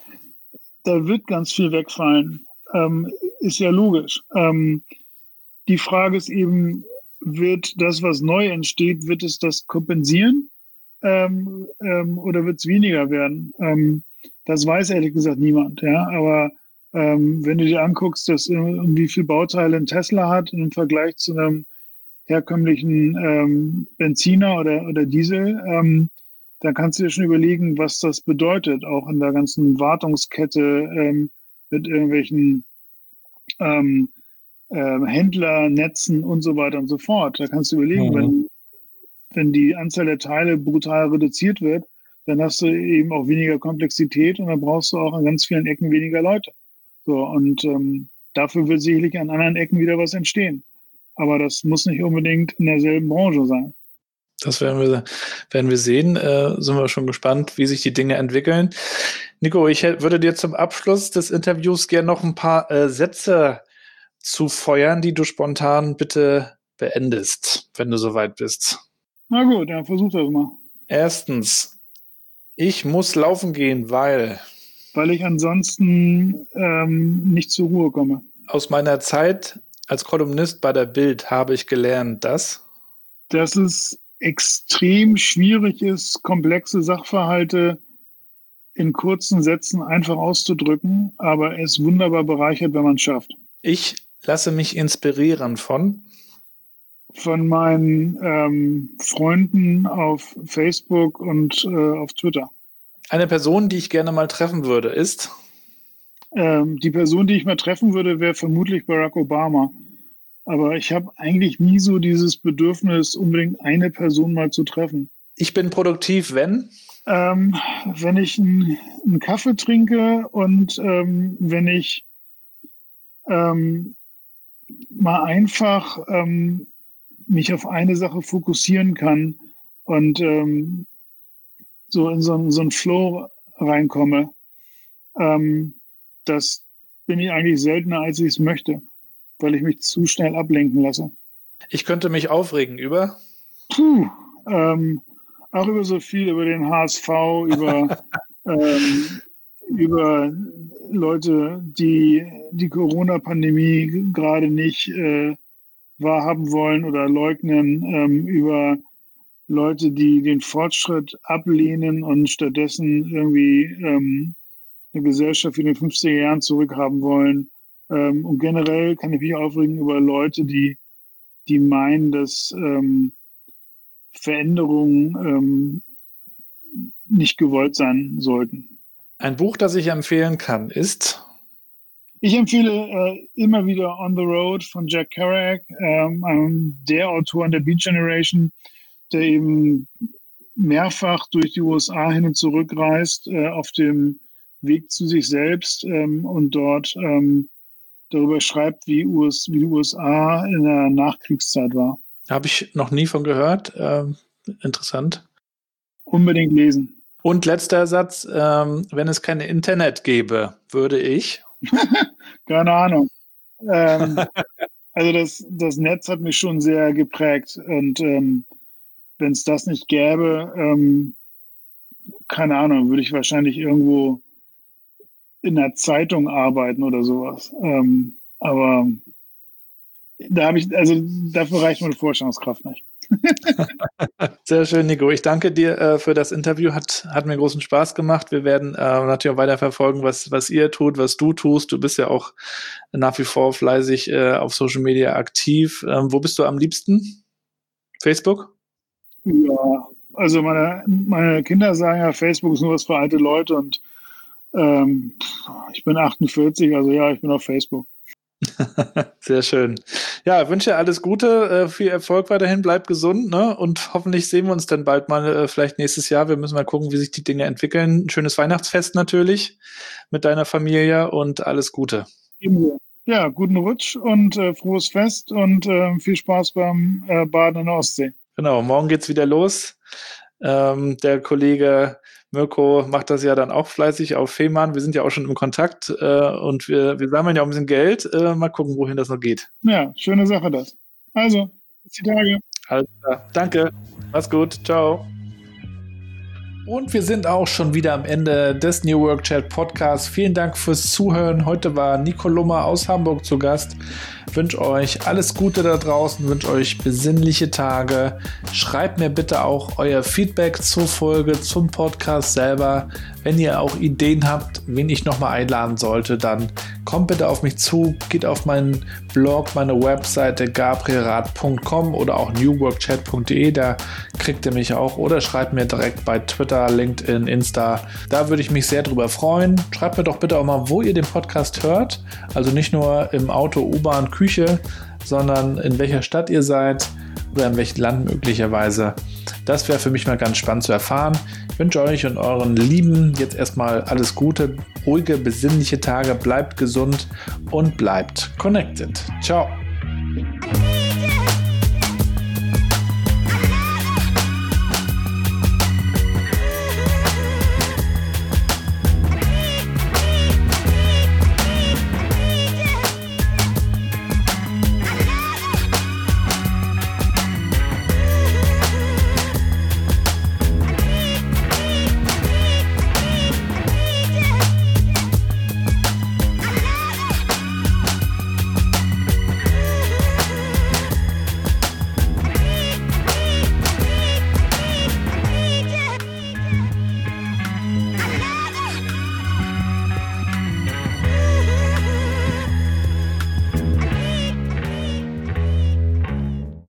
Speaker 3: da wird ganz viel wegfallen. Ähm, ist ja logisch. Ähm, die Frage ist eben, wird das, was neu entsteht, wird es das kompensieren ähm, ähm, oder wird es weniger werden? Ähm, das weiß ehrlich gesagt niemand. Ja? Aber ähm, wenn du dir anguckst, dass, äh, wie viele Bauteile ein Tesla hat im Vergleich zu einem herkömmlichen ähm, Benziner oder, oder Diesel, ähm, dann kannst du dir schon überlegen, was das bedeutet, auch in der ganzen Wartungskette ähm, mit irgendwelchen ähm, äh, Händlernetzen und so weiter und so fort. Da kannst du überlegen,
Speaker 2: Mhm.
Speaker 3: wenn, wenn die Anzahl der Teile brutal reduziert wird, dann hast du eben auch weniger Komplexität und dann brauchst du auch an ganz vielen Ecken weniger Leute. So, und ähm, dafür wird sicherlich an anderen Ecken wieder was entstehen. Aber das muss nicht unbedingt in derselben Branche sein.
Speaker 2: Das werden wir, werden wir sehen. Äh, sind wir schon gespannt, wie sich die Dinge entwickeln. Nico, ich hätte, würde dir zum Abschluss des Interviews gerne noch ein paar äh, Sätze zufeuern, die du spontan bitte beendest, wenn du soweit bist.
Speaker 3: Na gut, dann versuch das mal.
Speaker 2: Erstens, ich muss laufen gehen, weil...
Speaker 3: Weil ich ansonsten ähm, nicht zur Ruhe komme.
Speaker 2: Aus meiner Zeit als Kolumnist bei der Bild habe ich gelernt, dass...
Speaker 3: Dass es extrem schwierig ist, komplexe Sachverhalte in kurzen Sätzen einfach auszudrücken, aber es wunderbar bereichert, wenn man es schafft.
Speaker 2: Ich lasse mich inspirieren von...
Speaker 3: Von meinen ähm, Freunden auf Facebook und äh, auf Twitter.
Speaker 2: Eine Person, die ich gerne mal treffen würde, ist?
Speaker 3: Ähm, die Person, die ich mal treffen würde, wäre vermutlich Barack Obama. Aber ich habe eigentlich nie so dieses Bedürfnis, unbedingt eine Person mal zu treffen.
Speaker 2: Ich bin produktiv, wenn?
Speaker 3: Ähm, wenn ich einen Kaffee trinke und ähm, wenn ich ähm, mal einfach ähm, mich auf eine Sache fokussieren kann und ähm, so in so, so einen Flow reinkomme. Ähm, das bin ich eigentlich seltener, als ich es möchte, weil ich mich zu schnell ablenken lasse.
Speaker 2: Ich könnte mich aufregen über?
Speaker 3: Puh, ähm, auch über so viel, über den H S V, über, ähm, über Leute, die die Corona-Pandemie gerade nicht äh, wahrhaben wollen oder leugnen, ähm, über Leute, die den Fortschritt ablehnen und stattdessen irgendwie ähm, eine Gesellschaft wie in den fünfziger Jahren zurückhaben wollen. Ähm, und generell kann ich mich aufregen über Leute, die, die meinen, dass ähm, Veränderungen ähm, nicht gewollt sein sollten.
Speaker 2: Ein Buch, das ich empfehlen kann, ist?
Speaker 3: Ich empfehle äh, immer wieder On the Road von Jack Kerouac, ähm, der Autor in der Beat Generation, der eben mehrfach durch die U S A hin und zurück reist, äh, auf dem Weg zu sich selbst ähm, und dort ähm, darüber schreibt, wie, US, wie die U S A in der Nachkriegszeit war.
Speaker 2: Habe ich noch nie von gehört. Ähm, interessant.
Speaker 3: Unbedingt lesen.
Speaker 2: Und letzter Satz, ähm, wenn es kein Internet gäbe, würde ich?
Speaker 3: Keine Ahnung. Ähm, also das, das Netz hat mich schon sehr geprägt und ähm, wenn es das nicht gäbe, ähm, keine Ahnung, würde ich wahrscheinlich irgendwo in der Zeitung arbeiten oder sowas. Ähm, aber da habe ich, also dafür reicht meine Vorstellungskraft nicht.
Speaker 2: Sehr schön, Nico. Ich danke dir äh, für das Interview. Hat, hat mir großen Spaß gemacht. Wir werden äh, natürlich auch weiter verfolgen, was, was ihr tut, was du tust. Du bist ja auch nach wie vor fleißig äh, auf Social Media aktiv. Ähm, wo bist du am liebsten? Facebook?
Speaker 3: Ja, also meine, meine Kinder sagen ja, Facebook ist nur was für alte Leute und ähm, ich bin achtundvierzig, also ja, ich bin auf Facebook.
Speaker 2: Sehr schön. Ja, ich wünsche dir alles Gute, äh, viel Erfolg weiterhin, bleib gesund, ne? Und hoffentlich sehen wir uns dann bald mal, äh, vielleicht nächstes Jahr. Wir müssen mal gucken, wie sich die Dinge entwickeln. Ein schönes Weihnachtsfest natürlich mit deiner Familie und alles Gute.
Speaker 3: Ja, guten Rutsch und äh, frohes Fest und äh, viel Spaß beim äh, Baden in der Ostsee.
Speaker 2: Genau, morgen geht's wieder los. Ähm, der Kollege Mirko macht das ja dann auch fleißig auf Fehmarn. Wir sind ja auch schon im Kontakt äh, und wir, wir sammeln ja auch ein bisschen Geld. Äh, mal gucken, wohin das noch geht.
Speaker 3: Ja, schöne Sache das. Also, bis die Tage.
Speaker 2: Alles klar. Danke. Mach's gut. Ciao. Und wir sind auch schon wieder am Ende des New Work Chat Podcasts. Vielen Dank fürs Zuhören. Heute war Nico Lummer aus Hamburg zu Gast. Ich wünsche euch alles Gute da draußen, wünsche euch besinnliche Tage. Schreibt mir bitte auch euer Feedback zur Folge, zum Podcast selber. Wenn ihr auch Ideen habt, wen ich nochmal einladen sollte, dann kommt bitte auf mich zu, geht auf meinen Blog, meine Webseite gabrielrath punkt com oder auch new work chat punkt de, da kriegt ihr mich auch, oder schreibt mir direkt bei Twitter, LinkedIn, Insta. Da würde ich mich sehr drüber freuen. Schreibt mir doch bitte auch mal, wo ihr den Podcast hört. Also nicht nur im Auto, U-Bahn, Küche, sondern in welcher Stadt ihr seid oder in welchem Land möglicherweise. Das wäre für mich mal ganz spannend zu erfahren. Ich wünsche euch und euren Lieben jetzt erstmal alles Gute, ruhige, besinnliche Tage, bleibt gesund und bleibt connected. Ciao.